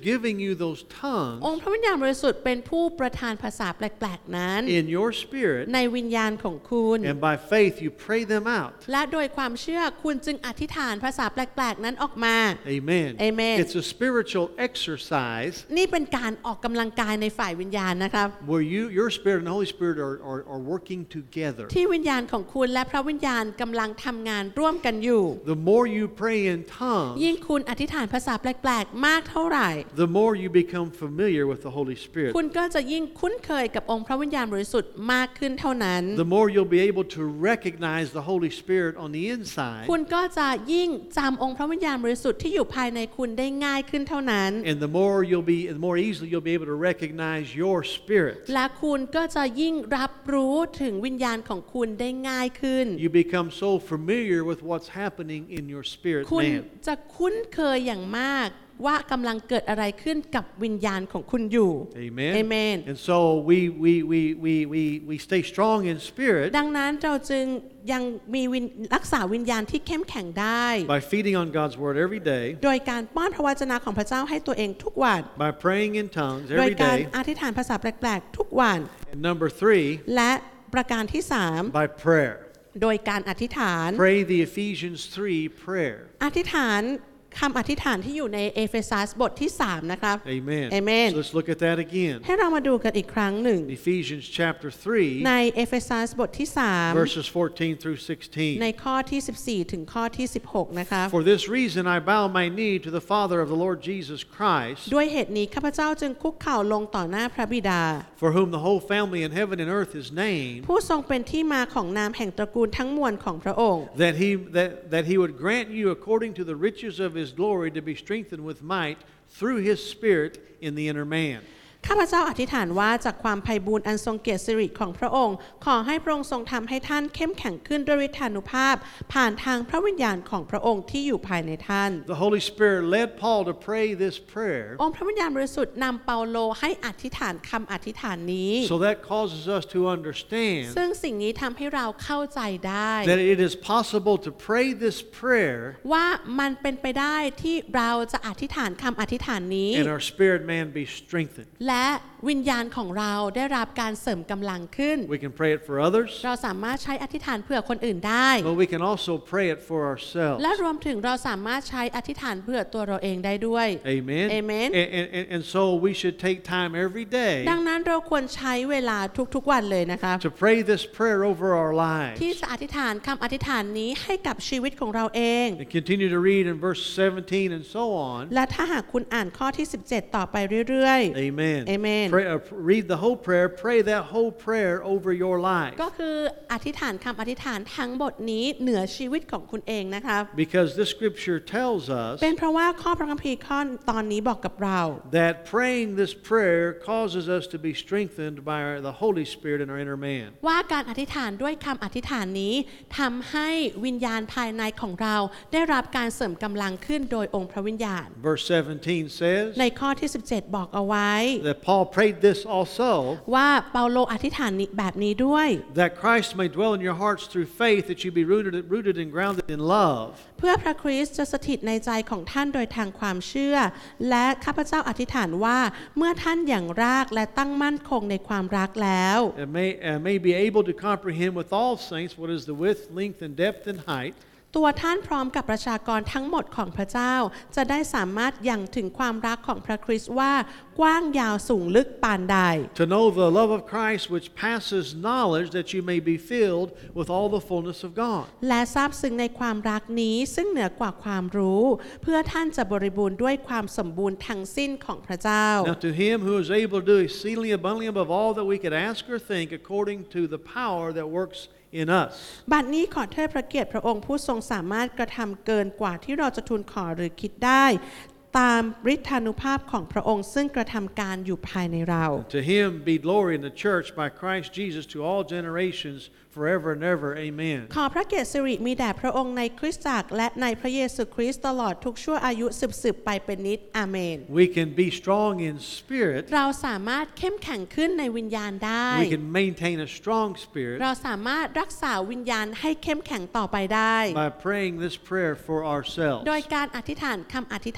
Speaker 1: giving you those
Speaker 2: องค์
Speaker 1: tongues
Speaker 2: พระวิญญาณบริสุทธิ์เป็นผู้ประทานภาษาแปลกๆนั้น
Speaker 1: in your spirit,
Speaker 2: ในวิญญาณของคุณ
Speaker 1: and by faith you pray them out.
Speaker 2: และโดยความเชื่อคุณจึงอธิษฐานภาษาแปลกๆนั้นออกมา
Speaker 1: Amen.
Speaker 2: Amen.
Speaker 1: It's a spiritual exercise
Speaker 2: นี่เป็นการออกกำลังกายในฝ่ายวิญญาณนะครับ
Speaker 1: where you, your spirit and the Holy Spirit are, are, are working together.
Speaker 2: ที่วิญญาณของคุณและพระวิญญาณกำลังทำงานร่วมกันอยู่
Speaker 1: The more you pray in tongues,
Speaker 2: ยิ่งคุณอธิษฐานภาษาแปลกๆมากเท่าไหร่
Speaker 1: the more you become familiar with the Holy Spirit.
Speaker 2: คุณก็จะยิ่งคุ้นเคยกับองค์พระวิญญาณบริสุทธิ์มากขึ้นเท่านั้น
Speaker 1: The more you'll be able to recognize the Holy Spirit on the inside,
Speaker 2: คุณก็จะยิ่งจำองค์พระวิญญาณบริสุทธิ์ที่อยู่ภายในคุณได้ง่ายขึ้นเท่านั้น
Speaker 1: and the more you'll be, the more easily you'll be able to recognize your spirit.
Speaker 2: และคุณก็จะยิ่งรับรู้ถึงวิญญาณของคุณได้ง่ายขึ้น
Speaker 1: You become so familiar with what's happening in your spirit
Speaker 2: คุณ
Speaker 1: man.
Speaker 2: จะคุ้นเคยอย่างมากว่ากำลังเกิดอะไรขึ้นกับวิญญาณของคุณอยู่
Speaker 1: Amen.
Speaker 2: Amen.
Speaker 1: And so we we we we we we stay strong in spirit
Speaker 2: ดังนั้นเราจึงยังมีวิญรักษาวิญญาณที่เข้มแข็งได้
Speaker 1: by feeding on God's word every day,
Speaker 2: โดยการป้อนพระวจนะของพระเจ้าให้ตัวเองทุกวัน
Speaker 1: by praying in tongues
Speaker 2: โดย
Speaker 1: every
Speaker 2: การ
Speaker 1: day,
Speaker 2: อธิษฐานภาษาแปลกๆทุกวัน
Speaker 1: and number three,
Speaker 2: และประการที่สาม
Speaker 1: by prayer.
Speaker 2: โดยการอธิษฐาน
Speaker 1: Pray the Ephesians three prayer.
Speaker 2: อธิษฐานคำอธิษฐานที่อยู่ในเอเฟซัสบทที่สามนะครับ
Speaker 1: Amen.
Speaker 2: Amen.
Speaker 1: So let's look at that again.
Speaker 2: ให้เรามาดูกันอีกครั้งหนึ่ง
Speaker 1: Ephesians chapter three,
Speaker 2: ในเอเฟซัสบทที่สาม
Speaker 1: verses fourteen through
Speaker 2: ใน
Speaker 1: sixteen.
Speaker 2: ข้อที่สิบสี่ถึงข้อที่สิบหกนะครับ
Speaker 1: For this reason I bow my knee to the Father of the Lord Jesus Christ,
Speaker 2: ด้วยเหตุนี้ข้าพเจ้าจึงคุกเข่าลงต่อหน้าพระบิดา
Speaker 1: for whom the whole family in heaven and earth is named,
Speaker 2: ผู้ทรงเป็นที่มาของนามแห่งตระกูลทั้งมวลของพระองค์
Speaker 1: that he that, that he would grant you according to the riches of his glory to be strengthened with might through his spirit in the inner man.
Speaker 2: ข้าพเจ้าอธิษฐานว่าจากความไพบูลย์อันทรงเกียรติสิริของพระองค์ขอให้พระองค์ทรงทำให้ท่านเข้มแข็งขึ้นด้วยฤทธานุภาพผ่านทางพระวิญญาณของพระองค์ที่อยู่ภายในท่าน
Speaker 1: The Holy Spirit led Paul to pray this prayer,
Speaker 2: องค์พระวิญญาณบริสุทธิ์นำเปาโลให้อธิษฐานคำอธิษฐานนี้
Speaker 1: so that causes us to understand
Speaker 2: ซึ่งสิ่งนี้ทำให้เราเข้าใจได้
Speaker 1: that it is possible to pray this prayer
Speaker 2: ว่ามันเป็นไปได้ที่เราจะอธิษฐานคำอธิษฐานนี้
Speaker 1: and our spirit man be strengthened.
Speaker 2: และวิญญาณของเราได้รับการเสริมกำลังขึ้น
Speaker 1: We can pray it for others,
Speaker 2: เราสามารถใช้อธิษฐานเผื่อคนอื่นได้
Speaker 1: but we can also pray it for ourselves.
Speaker 2: และรวมถึงเราสามารถใช้อธิษฐานเผื่อตัวเราเองได้ด้วย
Speaker 1: Amen.
Speaker 2: Amen.
Speaker 1: And, and, and, and so we should take time every day
Speaker 2: ดังนั้นเราควรใช้เวลาทุกๆวันเลยนะครับ
Speaker 1: to pray this prayer over our lives.
Speaker 2: ที่จะอธิษฐานคำอธิษฐานนี้ให้กับชีวิตของเราเอง
Speaker 1: And continue to read in verse seventeen and so on.
Speaker 2: และถ้าหากคุณอ่านข้อที่สิบเจ็ดต่อไปเรื่อยๆ
Speaker 1: Amen.
Speaker 2: Amen.
Speaker 1: Pray, uh, read the whole prayer. Pray that whole prayer over your life.
Speaker 2: ก็คืออธิษฐานคำอธิษฐานทั้งบทนี้เหนือชีวิตของคุณเองนะครับ
Speaker 1: Because this scripture tells us
Speaker 2: เป็นเพราะว่าข้อพระคัมภีร์ข้อตอนนี้บอกกับเรา
Speaker 1: that praying this prayer causes us to be strengthened by the Holy Spirit in our inner man.
Speaker 2: ว่าการอธิษฐานด้วยคำอธิษฐานนี้ทำให้วิญญาณภายในของเราได้รับการเสริมกำลังขึ้นโดยองค์พระวิญญาณ
Speaker 1: Verse seventeen says
Speaker 2: ในข้อที่สิบเจ็ดบอกเอาไว้
Speaker 1: that Paul prayed this also,
Speaker 2: ว่าเปาโลอธิษฐานนี้แบบนี้ด้วย
Speaker 1: that Christ may dwell in your hearts through faith, that you be rooted, rooted and grounded in love.
Speaker 2: เพื่อพระคริสต์จะสถิตในใจของท่านโดยทางความเชื่อและข้าพเจ้าอธิษฐานว่าเมื่อท่านอย่างรากและตั้งมั่นคงในความรักแล้ว
Speaker 1: And may, uh, may be able to comprehend with all saints what is the width, length and depth and height,
Speaker 2: ตัวท่านพร้อมกับประชากรทั้งหมดของพระเจ้าจะได้สามารถยังถึงความรักของพระคริสต์ว่ากว้างยาวสูงลึกปานใด
Speaker 1: to know the love of Christ which passes knowledge, that you may be filled with all the fullness of God.
Speaker 2: และซาบซึ้งในความรักนี้ซึ่งเหนือกว่าความรู้เพื่อท่านจะบริบูรณ์ด้วยความสมบูรณ์ทั้งสิ้นของพระเจ้า
Speaker 1: Now to him who is able to do exceedingly abundantly above all that we could ask or think, according to the power that works in us.
Speaker 2: บัดนี้ขอเทิดพระเกียรติพระองค์ผู้ทรงสามารถกระทำเกินกว่าที่เราจะทูลขอหรือคิดได้ตามฤทธานุภาพของพระองค์ซึ่งกระทำการอยู่ภายในเรา
Speaker 1: To him be glory in the church by Christ Jesus to all generations forever and ever. Amen.
Speaker 2: ขอพระเกียรติสิริมีแด่พระองค์ในคริสตจักรและในพระเยซูคริสต์ตลอดทุกชั่วอายุสืบๆไปเป็นนิจอาเมน
Speaker 1: We can be strong in spirit.
Speaker 2: เราสามารถเข้มแข็งขึ้นในวิญญาณได้
Speaker 1: We can maintain a strong spirit
Speaker 2: เราสามารถรักษาวิญญาณให้เข้มแข็งต่อไปได้
Speaker 1: by praying this prayer for ourselves.
Speaker 2: โดยการอธิษฐานคำอธิษฐานนี้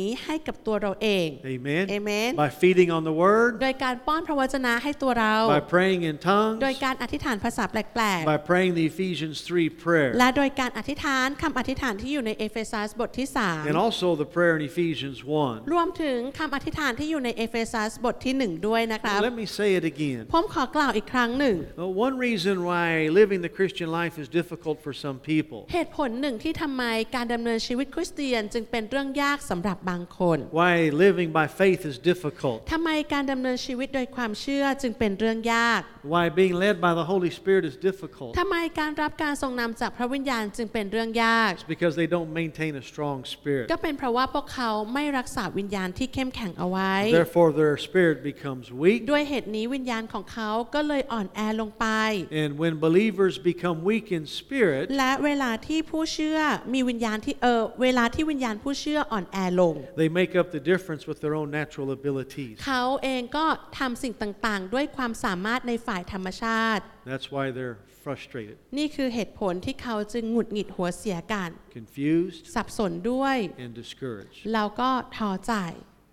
Speaker 2: ให้กับตัวเราเอง
Speaker 1: Amen.
Speaker 2: Amen.
Speaker 1: By feeding on the word.
Speaker 2: โดยการป้อนพระวจนะให้ตัวเรา
Speaker 1: By praying in tongues.
Speaker 2: โดยการอธิษฐานภาษาแปลก
Speaker 1: By praying the Ephesians three prayer.
Speaker 2: ๆและโดยการอธิษฐานคำอธิษฐานที่อยู่ในเอเฟซัสบทที่สาม
Speaker 1: And also the prayer in Ephesians one.
Speaker 2: รวมถึงคำอธิษฐานที่อยู่ในเอเฟซัสบทที่หนึ่งด้วยนะครับ
Speaker 1: Let me say it again.
Speaker 2: ผมขอกล่าวอีกครั้งหนึ่ง
Speaker 1: Uh, one reason why living the Christian life is difficult for some people.
Speaker 2: เหตุผลหนึ่งที่ทำไมการดำเนินชีวิตคริสเตียนจึงเป็นเรื่องยากสำหรับบางคน
Speaker 1: Why living by faith is difficult.
Speaker 2: ทำไมการดำเนินชีวิตโดยความเชื่อจึงเป็นเรื่องยาก
Speaker 1: Why being led by the Holy Spirit is difficult.
Speaker 2: ทำไมการรับการทรงนำจากพระวิญญาณจึงเป็นเรื่องยาก
Speaker 1: It's because they don't maintain a strong spirit.
Speaker 2: ก็เป็นเพราะว่าพวกเขาไม่รักษาวิญญาณที่เข้มแข็งเอาไว้
Speaker 1: Therefore their spirit becomes weak.
Speaker 2: ด้วยเหตุนี้วิญญาณของเขาก็เลยอ่อนแอลงไป
Speaker 1: And when believers become weak in spirit,
Speaker 2: และเวลาที่ผู้เชื่อมีวิญญาณที่เออเวลาที่วิญญาณผู้เชื่ออ่อนแอลง
Speaker 1: they make up the difference with their own natural abilities.
Speaker 2: เขาเองก็ทำสิ่งต่างๆด้วยความสามารถในฝ่ายธรรมชาติ
Speaker 1: That's why they're frustrated,
Speaker 2: นี่คือเหตุผลที่เขาจึงหงุดหงิดหัวเสียกัน
Speaker 1: confused,
Speaker 2: สับสนด้วย
Speaker 1: and discouraged.
Speaker 2: แล้วก็ท้อใจ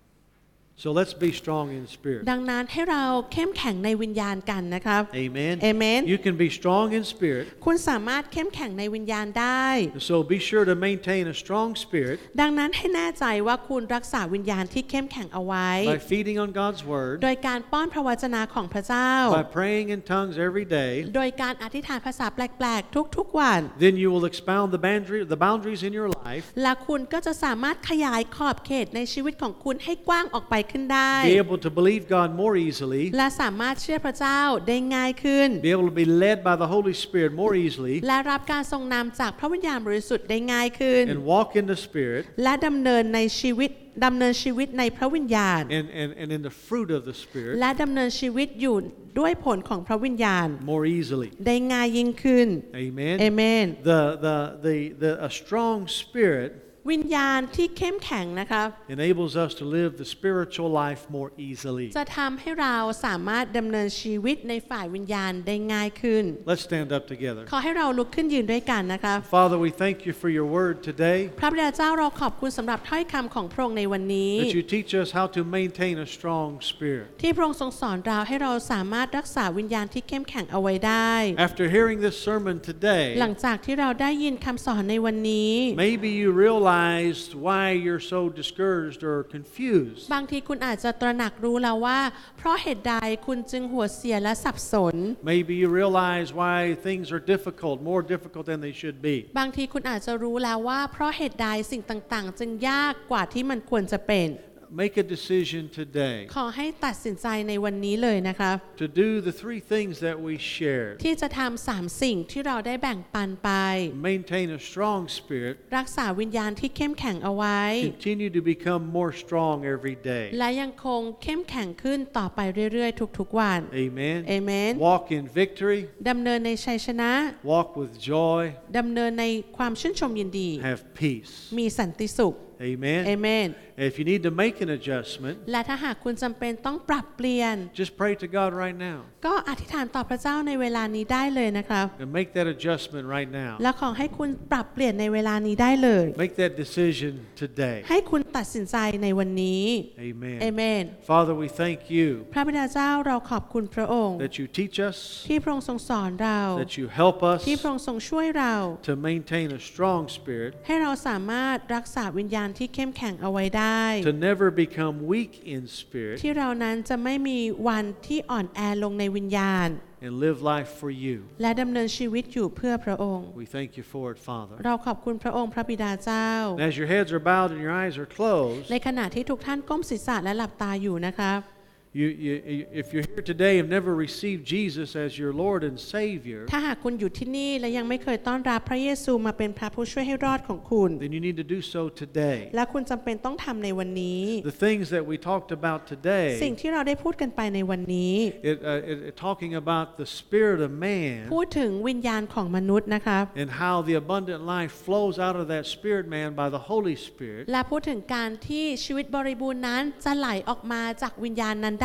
Speaker 1: So let's be strong in spirit.
Speaker 2: ดังนั้นให้เราเข้มแข็งในวิญญาณกันนะครับ
Speaker 1: Amen.
Speaker 2: Amen.
Speaker 1: You can be strong in spirit.
Speaker 2: คุณสามารถเข้มแข็งในวิญญาณได้
Speaker 1: So be sure to maintain a strong spirit
Speaker 2: ดังนั้นให้แน่ใจว่าคุณรักษาวิญญาณที่เข้มแข็งเอาไว้
Speaker 1: by feeding on God's word,
Speaker 2: โดยการป้อนพระวจนะของพระเจ้า
Speaker 1: by praying in tongues every day.
Speaker 2: โดยการอธิษฐานภาษาแปลกๆทุกๆวัน
Speaker 1: Then you will expound the boundary, the boundaries in your life.
Speaker 2: และคุณก็จะสามารถขยายขอบเขตในชีวิตของคุณให้กว้างออกไปขึ้นได้
Speaker 1: Be able to believe God more easily.
Speaker 2: และสามารถเชื่อพระเจ้าได้ง่ายขึ้น
Speaker 1: Be able to be led by the Holy Spirit more easily.
Speaker 2: และรับการทรงนำจากพระวิญญาณบริสุทธิ์ได้ง่ายขึ้น
Speaker 1: And walk in the Spirit.
Speaker 2: และดำเนินในชีวิตดำเนินชีวิตในพระวิญญาณ
Speaker 1: And, and, and in the fruit of the Spirit
Speaker 2: และดำเนินชีวิตอยู่ด้วยผลของพระวิญญาณ
Speaker 1: more easily.
Speaker 2: ได้ง่ายยิ่งขึ้น
Speaker 1: Amen.
Speaker 2: เอเมน
Speaker 1: The, the, the, the, a strong spirit
Speaker 2: วิญญาณที่เข้มแข็งนะครับ
Speaker 1: enables us to live the spiritual life more easily.
Speaker 2: จะทำให้เราสามารถดำเนินชีวิตในฝ่ายวิญญาณได้ง่ายขึ้น
Speaker 1: Let's stand up together.
Speaker 2: ขอให้เราลุกขึ้นยืนด้วยกันนะครับ
Speaker 1: Father, we thank you for your word today,
Speaker 2: พระบิดาเจ้าเราขอบคุณสำหรับถ้อยคำของพระองค์ในวันนี้
Speaker 1: that you teach us how to maintain a strong spirit.
Speaker 2: ที่พระองค์ทรงสอนเราให้เราสามารถรักษาวิญญาณที่เข้มแข็งเอาไว้ได้
Speaker 1: After hearing this sermon today,
Speaker 2: หลังจากที่เราได้ยินคำสอนในวันนี้
Speaker 1: maybe you realized why you're so discouraged or confused.
Speaker 2: บางทีคุณอาจจะตระหนักรู้แล้วว่าเพราะเหตุใดคุณจึงหัวเสียและสับสน
Speaker 1: Maybe you realize why things are difficult, more difficult than they should be.
Speaker 2: บางทีคุณอาจจะรู้แล้วว่าเพราะเหตุใดสิ่งต่างๆ จึงยากกว่าที่มันควรจะเป็น
Speaker 1: Make a decision today
Speaker 2: ขอให้ตัดสินใจในวันนี้เลยนะครับ
Speaker 1: to do the three things that we shared.
Speaker 2: ที่จะทำสามสิ่งที่เราได้แบ่งปันไป
Speaker 1: Maintain a strong spirit.
Speaker 2: รักษาวิญญาณที่เข้มแข็งเอาไว้
Speaker 1: Continue to become more strong every day.
Speaker 2: และยังคงเข้มแข็งขึ้นต่อไปเรื่อยๆทุกๆวัน
Speaker 1: Amen.
Speaker 2: Amen.
Speaker 1: Walk in victory.
Speaker 2: ดำเนินในชัยชนะ
Speaker 1: Walk with joy.
Speaker 2: ดำเนินในความชื่นชมยินดี
Speaker 1: Have peace.
Speaker 2: มีสันติสุข
Speaker 1: Amen.
Speaker 2: Amen.
Speaker 1: If you need to make an adjustment,
Speaker 2: และถ้าหากคุณจำเป็นต้องปรับเปลี่ยน
Speaker 1: just pray to God right now
Speaker 2: ก็อธิษฐานต่อพระเจ้าในเวลานี้ได้เลยนะครับ
Speaker 1: and make that adjustment right now.
Speaker 2: และขอให้คุณปรับเปลี่ยนในเวลานี้ได้เลย
Speaker 1: Make that decision today.
Speaker 2: ให้คุณตัดสินใจในวันนี้
Speaker 1: Amen.
Speaker 2: Amen.
Speaker 1: Father, we thank you
Speaker 2: พระบิดาเจ้าเราขอบคุณพระองค์
Speaker 1: that you teach us,
Speaker 2: ที่พระองค์ทรงสอนเรา
Speaker 1: that you help us
Speaker 2: ที่พระองค์ทรงช่วยเรา
Speaker 1: to maintain a strong spirit,
Speaker 2: ให้เราสามารถรักษาวิญญาณที่เข้มแข็งเอาไว้ได้
Speaker 1: to never become weak in spirit,
Speaker 2: ที่เรานั้นจะไม่มีวันที่อ่อนแอลงในวิญญาณ
Speaker 1: and live life for you.
Speaker 2: และดำเนินชีวิตอยู่เพื่อพระองค์
Speaker 1: We thank you for it, Father.
Speaker 2: เราขอบคุณพระองค์พระบิดาเจ้า
Speaker 1: And as your heads are bowed and your eyes are closed,
Speaker 2: ในขณะที่ทุกท่านก้มศีรษะและหลับตาอยู่นะครับ
Speaker 1: you, you, if you're here today and never received Jesus as your Lord and Savior,
Speaker 2: ถ้าหากคุณอยู่ที่นี่และยังไม่เคยต้อนรับพระเยซูมาเป็นพระผู้ช่วยให้รอดของคุณ
Speaker 1: then you need to do so today.
Speaker 2: และคุณจำเป็นต้องทำในวันนี้
Speaker 1: The things that we talked about
Speaker 2: สิ่ง
Speaker 1: today,
Speaker 2: ที่เราได้พูดกันไปในวันนี้
Speaker 1: it, uh, it, it, talking about the spirit of man
Speaker 2: พูดถึงวิญญาณของมนุษย์นะครับ
Speaker 1: and how the abundant life flows out of that spirit man by the Holy Spirit,
Speaker 2: และพูดถึงการที่ชีวิตบริบูรณ์นั้นจะไหลออกมาจากวิญญาณนั้นได้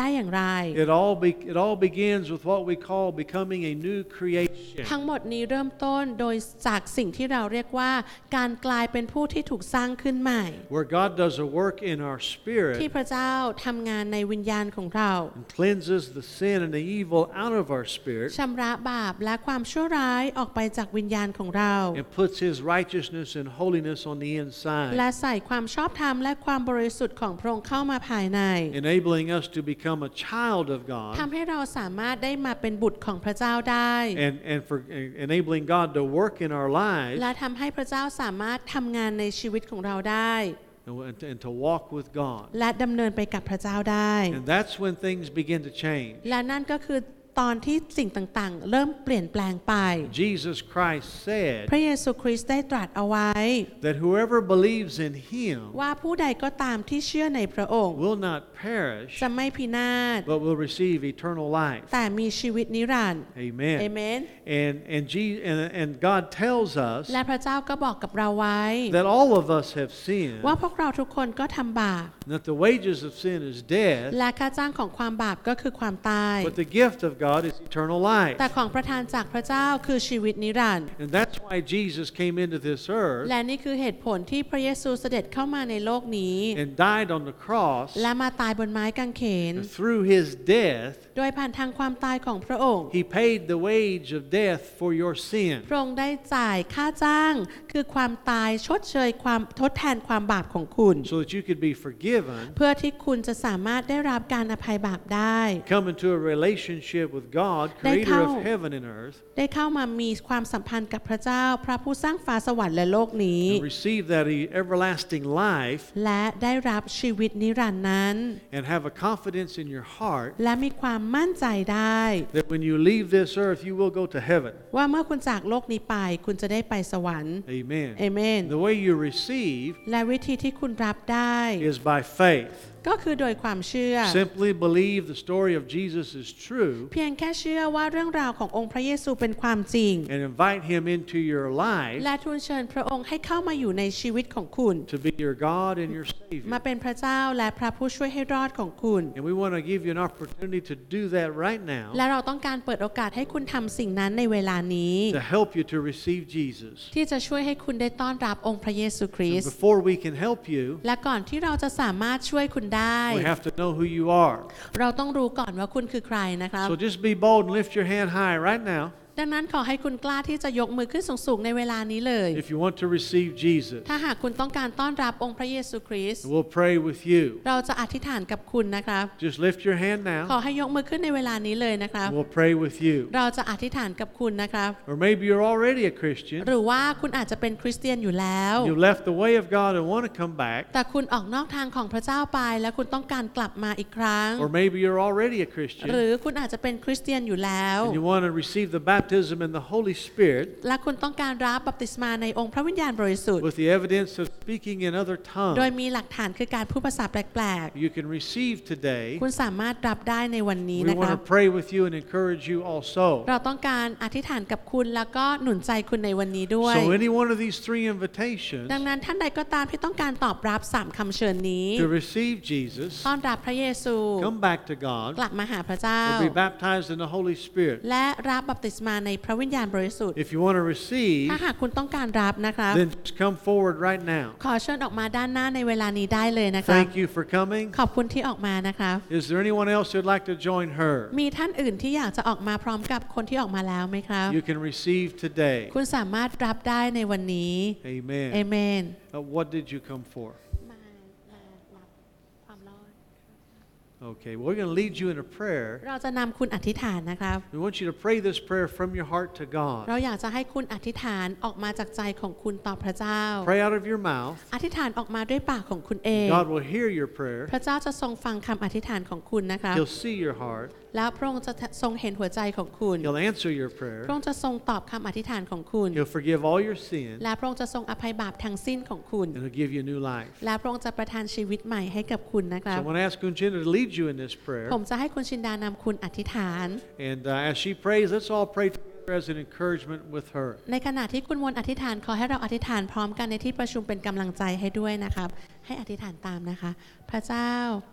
Speaker 2: ได้อย่างไร
Speaker 1: It all be, it all begins with what we call becoming a new creation.
Speaker 2: ทั้งหมดนี้เริ่มต้นโดยจากสิ่งที่เราเรียกว่าการกลายเป็นผู้ที่ถูกสร้างขึ้นใหม่
Speaker 1: Where God does a work in our
Speaker 2: ที่
Speaker 1: spirit
Speaker 2: พระเจ้าทำงานในวิญญาณของเรา
Speaker 1: and cleanses the sin and the evil out of our spirit
Speaker 2: ชำระบาปและความชั่วร้ายออกไปจากวิญญาณของเรา
Speaker 1: and puts His righteousness and holiness on the inside,
Speaker 2: และใส่ความชอบธรรมและความบริสุทธิ์ของพระองค์เข้ามาภายใน
Speaker 1: enabling us to become a child of God
Speaker 2: ทำให้เราสามารถได้มาเป็นบุตรของพระเจ้าได้
Speaker 1: and, and for enabling God to work in our lives
Speaker 2: และทำให้พระเจ้าสามารถทำงานในชีวิตของเราได้
Speaker 1: and to, and to walk with God.
Speaker 2: และดำเนินไปกับพระเจ้าได้
Speaker 1: And that's when things begin to change.
Speaker 2: และนั่นก็คือตอนที่สิ่งต่างๆเริ่มเปลี่ยนแปลงไป
Speaker 1: Jesus Christ said
Speaker 2: พระเยซูคริสต์ได้ตรัสเอาไว้
Speaker 1: that whoever believes in Him
Speaker 2: ว่าผู้ใดก็ตามที่เชื่อในพระองค์
Speaker 1: will not perish
Speaker 2: จะไม่พินาศ
Speaker 1: but will receive eternal life.
Speaker 2: แต่มีชีวิตนิรันดร์
Speaker 1: Amen.
Speaker 2: เอเมน
Speaker 1: And and, Je- and and God tells us
Speaker 2: และพระเจ้าก็บอกกับเราไว้
Speaker 1: that all of us have sinned,
Speaker 2: ว่าพวกเราทุกคนก็ทำบาป
Speaker 1: that the wages of sin is death,
Speaker 2: และค่าจ้างของความบาปก็คือความตาย
Speaker 1: but the gift of God is eternal life.
Speaker 2: แต่ของประทานจากพระเจ้าคือชีวิตนิรันดร์
Speaker 1: And that's why Jesus came into this earth
Speaker 2: และนี่คือเหตุผลที่พระเยซูเสด็จเข้ามาในโลกนี้
Speaker 1: and died on the cross.
Speaker 2: และมาตายบนไม้กางเขน
Speaker 1: And through His death,
Speaker 2: โดยผ่านทางความตายของพระองค์
Speaker 1: He paid the wage of death for your sin.
Speaker 2: พระองค์ได้จ่ายค่าจ้างคือความตายชดเชยความทดแทนความบาปของคุณ
Speaker 1: So that you could be forgiven,
Speaker 2: เพื่อที่คุณจะสามารถได้รับการอภัยบาปได้
Speaker 1: come into a relationship with God,
Speaker 2: ได้
Speaker 1: creator
Speaker 2: เข้า
Speaker 1: of heaven and earth,
Speaker 2: ได้เข้ามามีความสัมพันธ์กับพระเจ้าพระผู้สร้างฟ้าสวรรค์และโลกนี้
Speaker 1: and receive that e- everlasting life,
Speaker 2: และได้รับชีวิตนิรันดร์นั้น
Speaker 1: and have a confidence in your heart
Speaker 2: และมีความมั่นใจได้
Speaker 1: that when you leave this earth, you will go to heaven.
Speaker 2: ว่าเมื่อคุณจากโลกนี้ไปคุณจะได้ไปสวรรค์
Speaker 1: Amen.
Speaker 2: เอเมน
Speaker 1: The way you receive
Speaker 2: และวิธีที่คุณรับได้
Speaker 1: is by faith.
Speaker 2: ก็คือโดยความเชื่อ
Speaker 1: Simply believe the story of Jesus is true
Speaker 2: เพียงแค่เชื่อว่าเรื่องราวขององค์พระเยซูเป็นความจริง
Speaker 1: and invite Him into your life
Speaker 2: และทูลเชิญพระองค์ให้เข้ามาอยู่ในชีวิตของคุณ
Speaker 1: to be your God and your
Speaker 2: มา
Speaker 1: Savior.
Speaker 2: เป็นพระเจ้าและพระผู้ช่วยให้รอดของคุณ
Speaker 1: And we want to give you an opportunity to do that right now
Speaker 2: และเราต้องการเปิดโอกาสให้คุณทำสิ่งนั้นในเวลานี้
Speaker 1: to help you to receive Jesus.
Speaker 2: ที่จะช่วยให้คุณได้ต้อนรับองค์พระเยซูคริส
Speaker 1: And
Speaker 2: ต์
Speaker 1: before we can help you,
Speaker 2: และก่อนที่เราจะสามารถช่วยคุณได้
Speaker 1: we have to know who you are.
Speaker 2: เราต้องรู้ก่อนว่าคุณคือใครนะครับ
Speaker 1: So just be bold and lift your hand high right now
Speaker 2: ดังนั้นขอให้คุณกล้าที่จะยกมือขึ้นสูงๆในเวลานี้เลย
Speaker 1: if you want to receive Jesus.
Speaker 2: ถ้าหากคุณต้องการต้อนรับองค์พระเยซูคริสต์
Speaker 1: We'll pray with you.
Speaker 2: เราจะอธิษฐานกับคุณนะครับ
Speaker 1: Just lift your hand
Speaker 2: ขอ
Speaker 1: now.
Speaker 2: ให้ยกมือขึ้นในเวลานี้เลยนะครับ
Speaker 1: We'll pray with you.
Speaker 2: เราจะอธิษฐานกับคุณนะครับ
Speaker 1: Or maybe you're already a Christian.
Speaker 2: หรือว่าคุณอาจจะเป็นคริสเตียนอยู่แล้ว
Speaker 1: You left the way of God and want to come back.
Speaker 2: แต่คุณออกนอกทางของพระเจ้าไปและคุณต้องการกลับมาอีกครั้ง
Speaker 1: Or maybe you're already a
Speaker 2: ห
Speaker 1: Christian
Speaker 2: รือคุณอาจจะเป็นคริสเตียนอยู่แล้ว
Speaker 1: and you want to receive the baptism in the Holy Spirit
Speaker 2: และคุณต้องการรับบัพติศมาในองค์พระวิญญาณบริสุทธิ์
Speaker 1: with the evidence of speaking in other
Speaker 2: โดย
Speaker 1: tongues.
Speaker 2: มีหลักฐานคือการพูดภาษาแปลก
Speaker 1: You can receive today.
Speaker 2: ๆ คุณสามารถรับได้ในวันนี้
Speaker 1: We
Speaker 2: นะค
Speaker 1: want
Speaker 2: รับ
Speaker 1: to pray with you and encourage you also.
Speaker 2: เราต้องการอธิษฐานกับคุณแล้วก็หนุนใจคุณในวันนี้ด้วย
Speaker 1: So any one of these three invitations
Speaker 2: ดังนั้นท่านใดก็ตามที่ต้องการตอบรับสามคำเชิญนี้
Speaker 1: to receive Jesus,
Speaker 2: ต้อนรับพระเยซู
Speaker 1: come back to
Speaker 2: ก
Speaker 1: God,
Speaker 2: ลับมาหาพระเจ้า
Speaker 1: or be baptized in the Holy Spirit.
Speaker 2: และรับบัพติศมาในพระวิญญาณบริสุทธิ์
Speaker 1: If you want to receive,
Speaker 2: ถ้าหากคุณต้องการรับนะครับ
Speaker 1: then just come forward right now.
Speaker 2: ขอเชิญออกมาด้านหน้าในเวลานี้ได้เลยนะครับ
Speaker 1: Thank you for coming.
Speaker 2: ขอบคุณที่ออกมานะครับ
Speaker 1: Is there anyone else who'd like to join her?
Speaker 2: มีท่านอื่นที่อยากจะออกมาพร้อมกับคนที่ออกมาแล้วไหมครับ
Speaker 1: You can receive today.
Speaker 2: คุณสามารถรับได้ในวันนี้
Speaker 1: Amen.
Speaker 2: เอเมน
Speaker 1: Uh, what did you come for?
Speaker 2: มามารับความรอด
Speaker 1: Okay, well, we're going to lead you in a prayer.
Speaker 2: เราจะนำคุณอธิษฐานนะครับ
Speaker 1: We want you to pray this prayer from your heart to
Speaker 2: เรา
Speaker 1: God.
Speaker 2: อยากจะให้คุณอธิษฐานออกมาจากใจของคุณต่อพระเจ้า
Speaker 1: Pray out of your mouth.
Speaker 2: อธิษฐานออกมาด้วยปากของคุณเอง
Speaker 1: God will hear your prayer.
Speaker 2: พระเจ้าจะทรงฟังคำอธิษฐานของคุณนะครับ
Speaker 1: He'll see your heart.
Speaker 2: แล้วพระองค์จะทรงเห็นหัวใจของคุณ
Speaker 1: He'll answer your prayer.
Speaker 2: พระองค์จะทรงตอบคำอธิษฐานของคุณ
Speaker 1: He'll forgive all your sin.
Speaker 2: และพระองค์จะทรงอภัยบาปทั้งสิ้นของคุณ
Speaker 1: And He'll give you new life.
Speaker 2: และพระองค์จะประทานชีวิตใหม่ให้กับคุณนะค
Speaker 1: So
Speaker 2: รับ
Speaker 1: I want to ask Kunjina to lead you in this prayer.
Speaker 2: ผมจะให้คุณชินดานำคุณอธิษฐาน
Speaker 1: And uh, as she prays, let's all pray together as an encouragement with her.
Speaker 2: ในขณะที่คุณมนต์อธิษฐานขอให้เราอธิษฐานพร้อมกันในที่ประชุมเป็นกำลังใจให้ด้วยนะครับ ให้อธิษฐานตามนะคะ พระเจ้า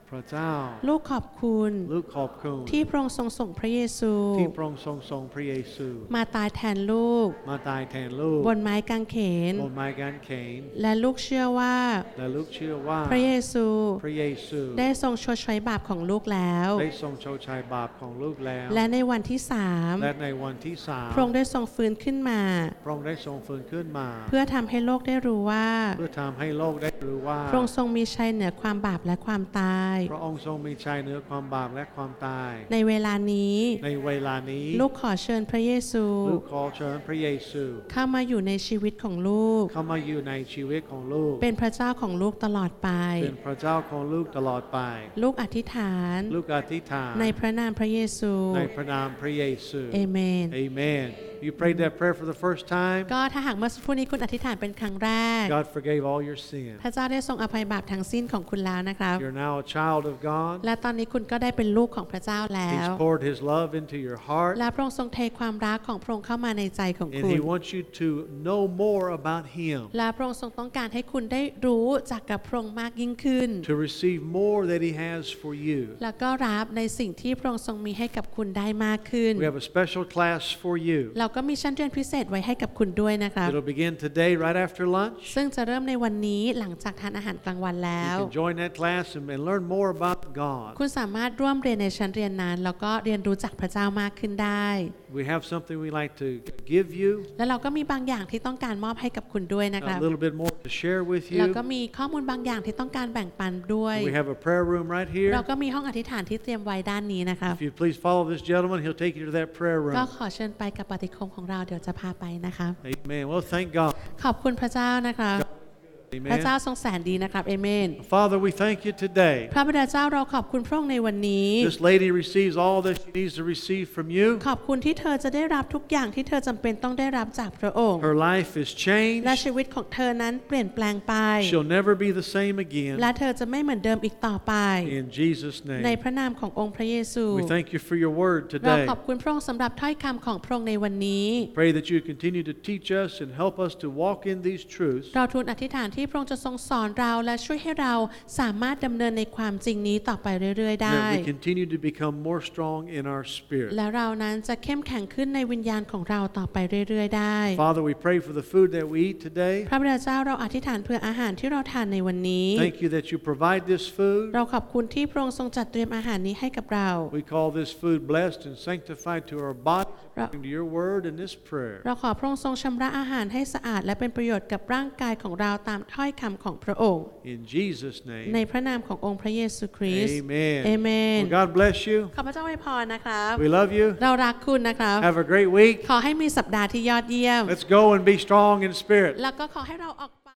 Speaker 1: พระเจ้า
Speaker 2: ลูกขอบคุณ
Speaker 1: ลูกขอบคุณ
Speaker 2: ที่พระองค์ทรงส่งพระเยซู
Speaker 1: ที่พระองค์ทรงส่งพระเยซู
Speaker 2: มาตายแทนลูก
Speaker 1: มาตายแทนลูก
Speaker 2: บนไม้กางเขน
Speaker 1: บนไม้กางเขน
Speaker 2: และลูกเชื่อว่า
Speaker 1: และลูกเชื่อว่า
Speaker 2: พระเยซู
Speaker 1: พระเยซู
Speaker 2: ได้ทรงชดใช้บาปของลูกแล้ว
Speaker 1: ได้ทรงชดใช้บาปของลูกแล้ว
Speaker 2: และในวันที่สาม
Speaker 1: และในวันที่สาม
Speaker 2: พระองค์ได้ทรงฟื้นขึ้นมา
Speaker 1: พระองค์ได้ทรงฟื้นขึ้นมา
Speaker 2: เพื่อทำให้โลกได้รู้ว่า
Speaker 1: เพื่อทำให้โลกได้รู้ว่า
Speaker 2: พระองค์ทรงมีชัยเหนือความบาปและความตาย
Speaker 1: พระองค์ทรงมีชัยเหนือความบาปและความตาย
Speaker 2: ในเวลานี้
Speaker 1: ในเวลานี้
Speaker 2: ลูกขอเชิญพระเยซู
Speaker 1: ลูกขอเชิญพระเยซู
Speaker 2: เข้ามาอยู่ในชีวิตของลูก
Speaker 1: เข้ามาอยู่ในชีวิตของลูก
Speaker 2: เป็นพระเจ้าของลูกตลอดไป
Speaker 1: เป็นพระเจ้าของลูกตลอดไป
Speaker 2: ลูกอธิษฐาน
Speaker 1: ลูกอธิษฐาน
Speaker 2: ในพระนามพระเยซู
Speaker 1: ในพระนามพระเยซู
Speaker 2: เอเมน
Speaker 1: Amen You prayed that prayer for the first time
Speaker 2: ก็ถ้าหากเมื่อสักครู่นี้คุณอธิษฐานเป็นครั้งแรก
Speaker 1: God forgave all your sin
Speaker 2: พระเจ้าได้ทรงอภัยบาปทั้งสิ้นของคุณแล้วนะครับ
Speaker 1: You're now a child of God
Speaker 2: และตอนนี้คุณก็ได้เป็นลูกของพระเจ้าแล้ว
Speaker 1: He's poured His love into your heart
Speaker 2: และพระองค์ทรงเทความรักของพระองค์เข้ามาในใจของคุณ
Speaker 1: And He wants you to know more about Him
Speaker 2: และพระองค์ทรงต้องการให้คุณได้รู้จักกับพระองค์มากยิ่งขึ้น
Speaker 1: To receive more that He has for you
Speaker 2: แล้วก็รับในสิ่งที่พระองค์ทรงมีให้กับคุณได้มากขึ้น
Speaker 1: We have a special class for you
Speaker 2: เราก็มีชั้นเรียนพิเศษไว้ให้กับคุณด้วยนะครับ
Speaker 1: It'll begin today right after lunch
Speaker 2: ซึ่งจะเริ่มในวันนี้หลังจากทานอาหารกลางวันแล้ว
Speaker 1: You can join that class and learn more about God
Speaker 2: คุณสามารถร่วมเรียนในชั้นเรียนนั้นแล้วก็เรียนรู้จักพระเจ้ามากขึ้นได้
Speaker 1: We have something we like to give you
Speaker 2: แล้วเราก็มีบางอย่างที่ต้องการมอบให้กับคุณด้วยนะครับ
Speaker 1: A little bit more to share with you
Speaker 2: แล้วก็มีข้อมูลบางอย่างที่ต้องการแบ่งปันด้วย
Speaker 1: We have a prayer room right here
Speaker 2: เราก็มีห้องอธิษฐานที่เตรียมไว้ด้านนี้นะครับ
Speaker 1: If you please follow this gentleman he'll take you to that prayer room
Speaker 2: ก็ขอเชิญไปกับปฏิคมของเราเดี๋ยวจะพาไปนะครับ
Speaker 1: Amen Well thank God
Speaker 2: ขอบคุณพระเจ้านะคะพระเจ้าทรงแสนดีนะครับเอเมน
Speaker 1: Father we thank you today
Speaker 2: พระบิดาเจ้าเราขอบคุณพระองค์ในวันนี้
Speaker 1: This lady receives all that she needs to receive from you
Speaker 2: ขอบคุณที่เธอจะได้รับทุกอย่างที่เธอจำเป็นต้องได้รับจากพระองค์
Speaker 1: Her life is changed
Speaker 2: และชีวิตของเธอนั้นเปลี่ยนแปลงไป
Speaker 1: She'll never be the same again
Speaker 2: และเธอจะไม่เหมือนเดิมอีกต่อไป
Speaker 1: In Jesus name
Speaker 2: ในพระนามขององค์พระเยซู
Speaker 1: We thank you for your word
Speaker 2: เรา
Speaker 1: today
Speaker 2: ขอบคุณพระองค์สำหรับถ้อยคำของพระองค์ในวันนี้
Speaker 1: Pray that you continue to teach us and help us to walk in these truths
Speaker 2: เราทูลอธิษฐานที่พระองค์จะทรงสอนเราและช่วยให้เราสามารถดำเนินในความจริงนี้ต่อไปเรื่อยๆได้
Speaker 1: That we continue to become more strong in our spirit
Speaker 2: และเรานั้นจะเข้มแข็งขึ้นในวิญญาณของเราต่อไปเรื่อยๆได้
Speaker 1: Father we pray for the food that we eat today
Speaker 2: พระบิดาเจ้าเราอธิษฐานเพื่ออาหารที่เราทานในวันนี้
Speaker 1: Thank you that you provide this food
Speaker 2: เราขอบคุณที่พระองค์ทรงจัดเตรียมอาหารนี้ให้กับเรา
Speaker 1: We call this food blessed and sanctified to our body according to your word and this prayer
Speaker 2: เราขอพระองค์ทรงชำระอาหารให้สะอาดและเป็นประโยชน์กับร่างกายของเราตามถ้อยคำของพระองค์
Speaker 1: In Jesus name
Speaker 2: ในพระนามขององค์พระเยซูคริสต์
Speaker 1: Amen
Speaker 2: Amen
Speaker 1: well, God bless you
Speaker 2: ขอพระเจ้าอวยพรนะครับ
Speaker 1: We love you
Speaker 2: เรารักคุณนะครับ
Speaker 1: Have a great week
Speaker 2: ขอให้มีสัปดาห์ที่ยอดเยี่ยม
Speaker 1: Let's go and be strong in spirit
Speaker 2: แล้วก็ขอให้เราออก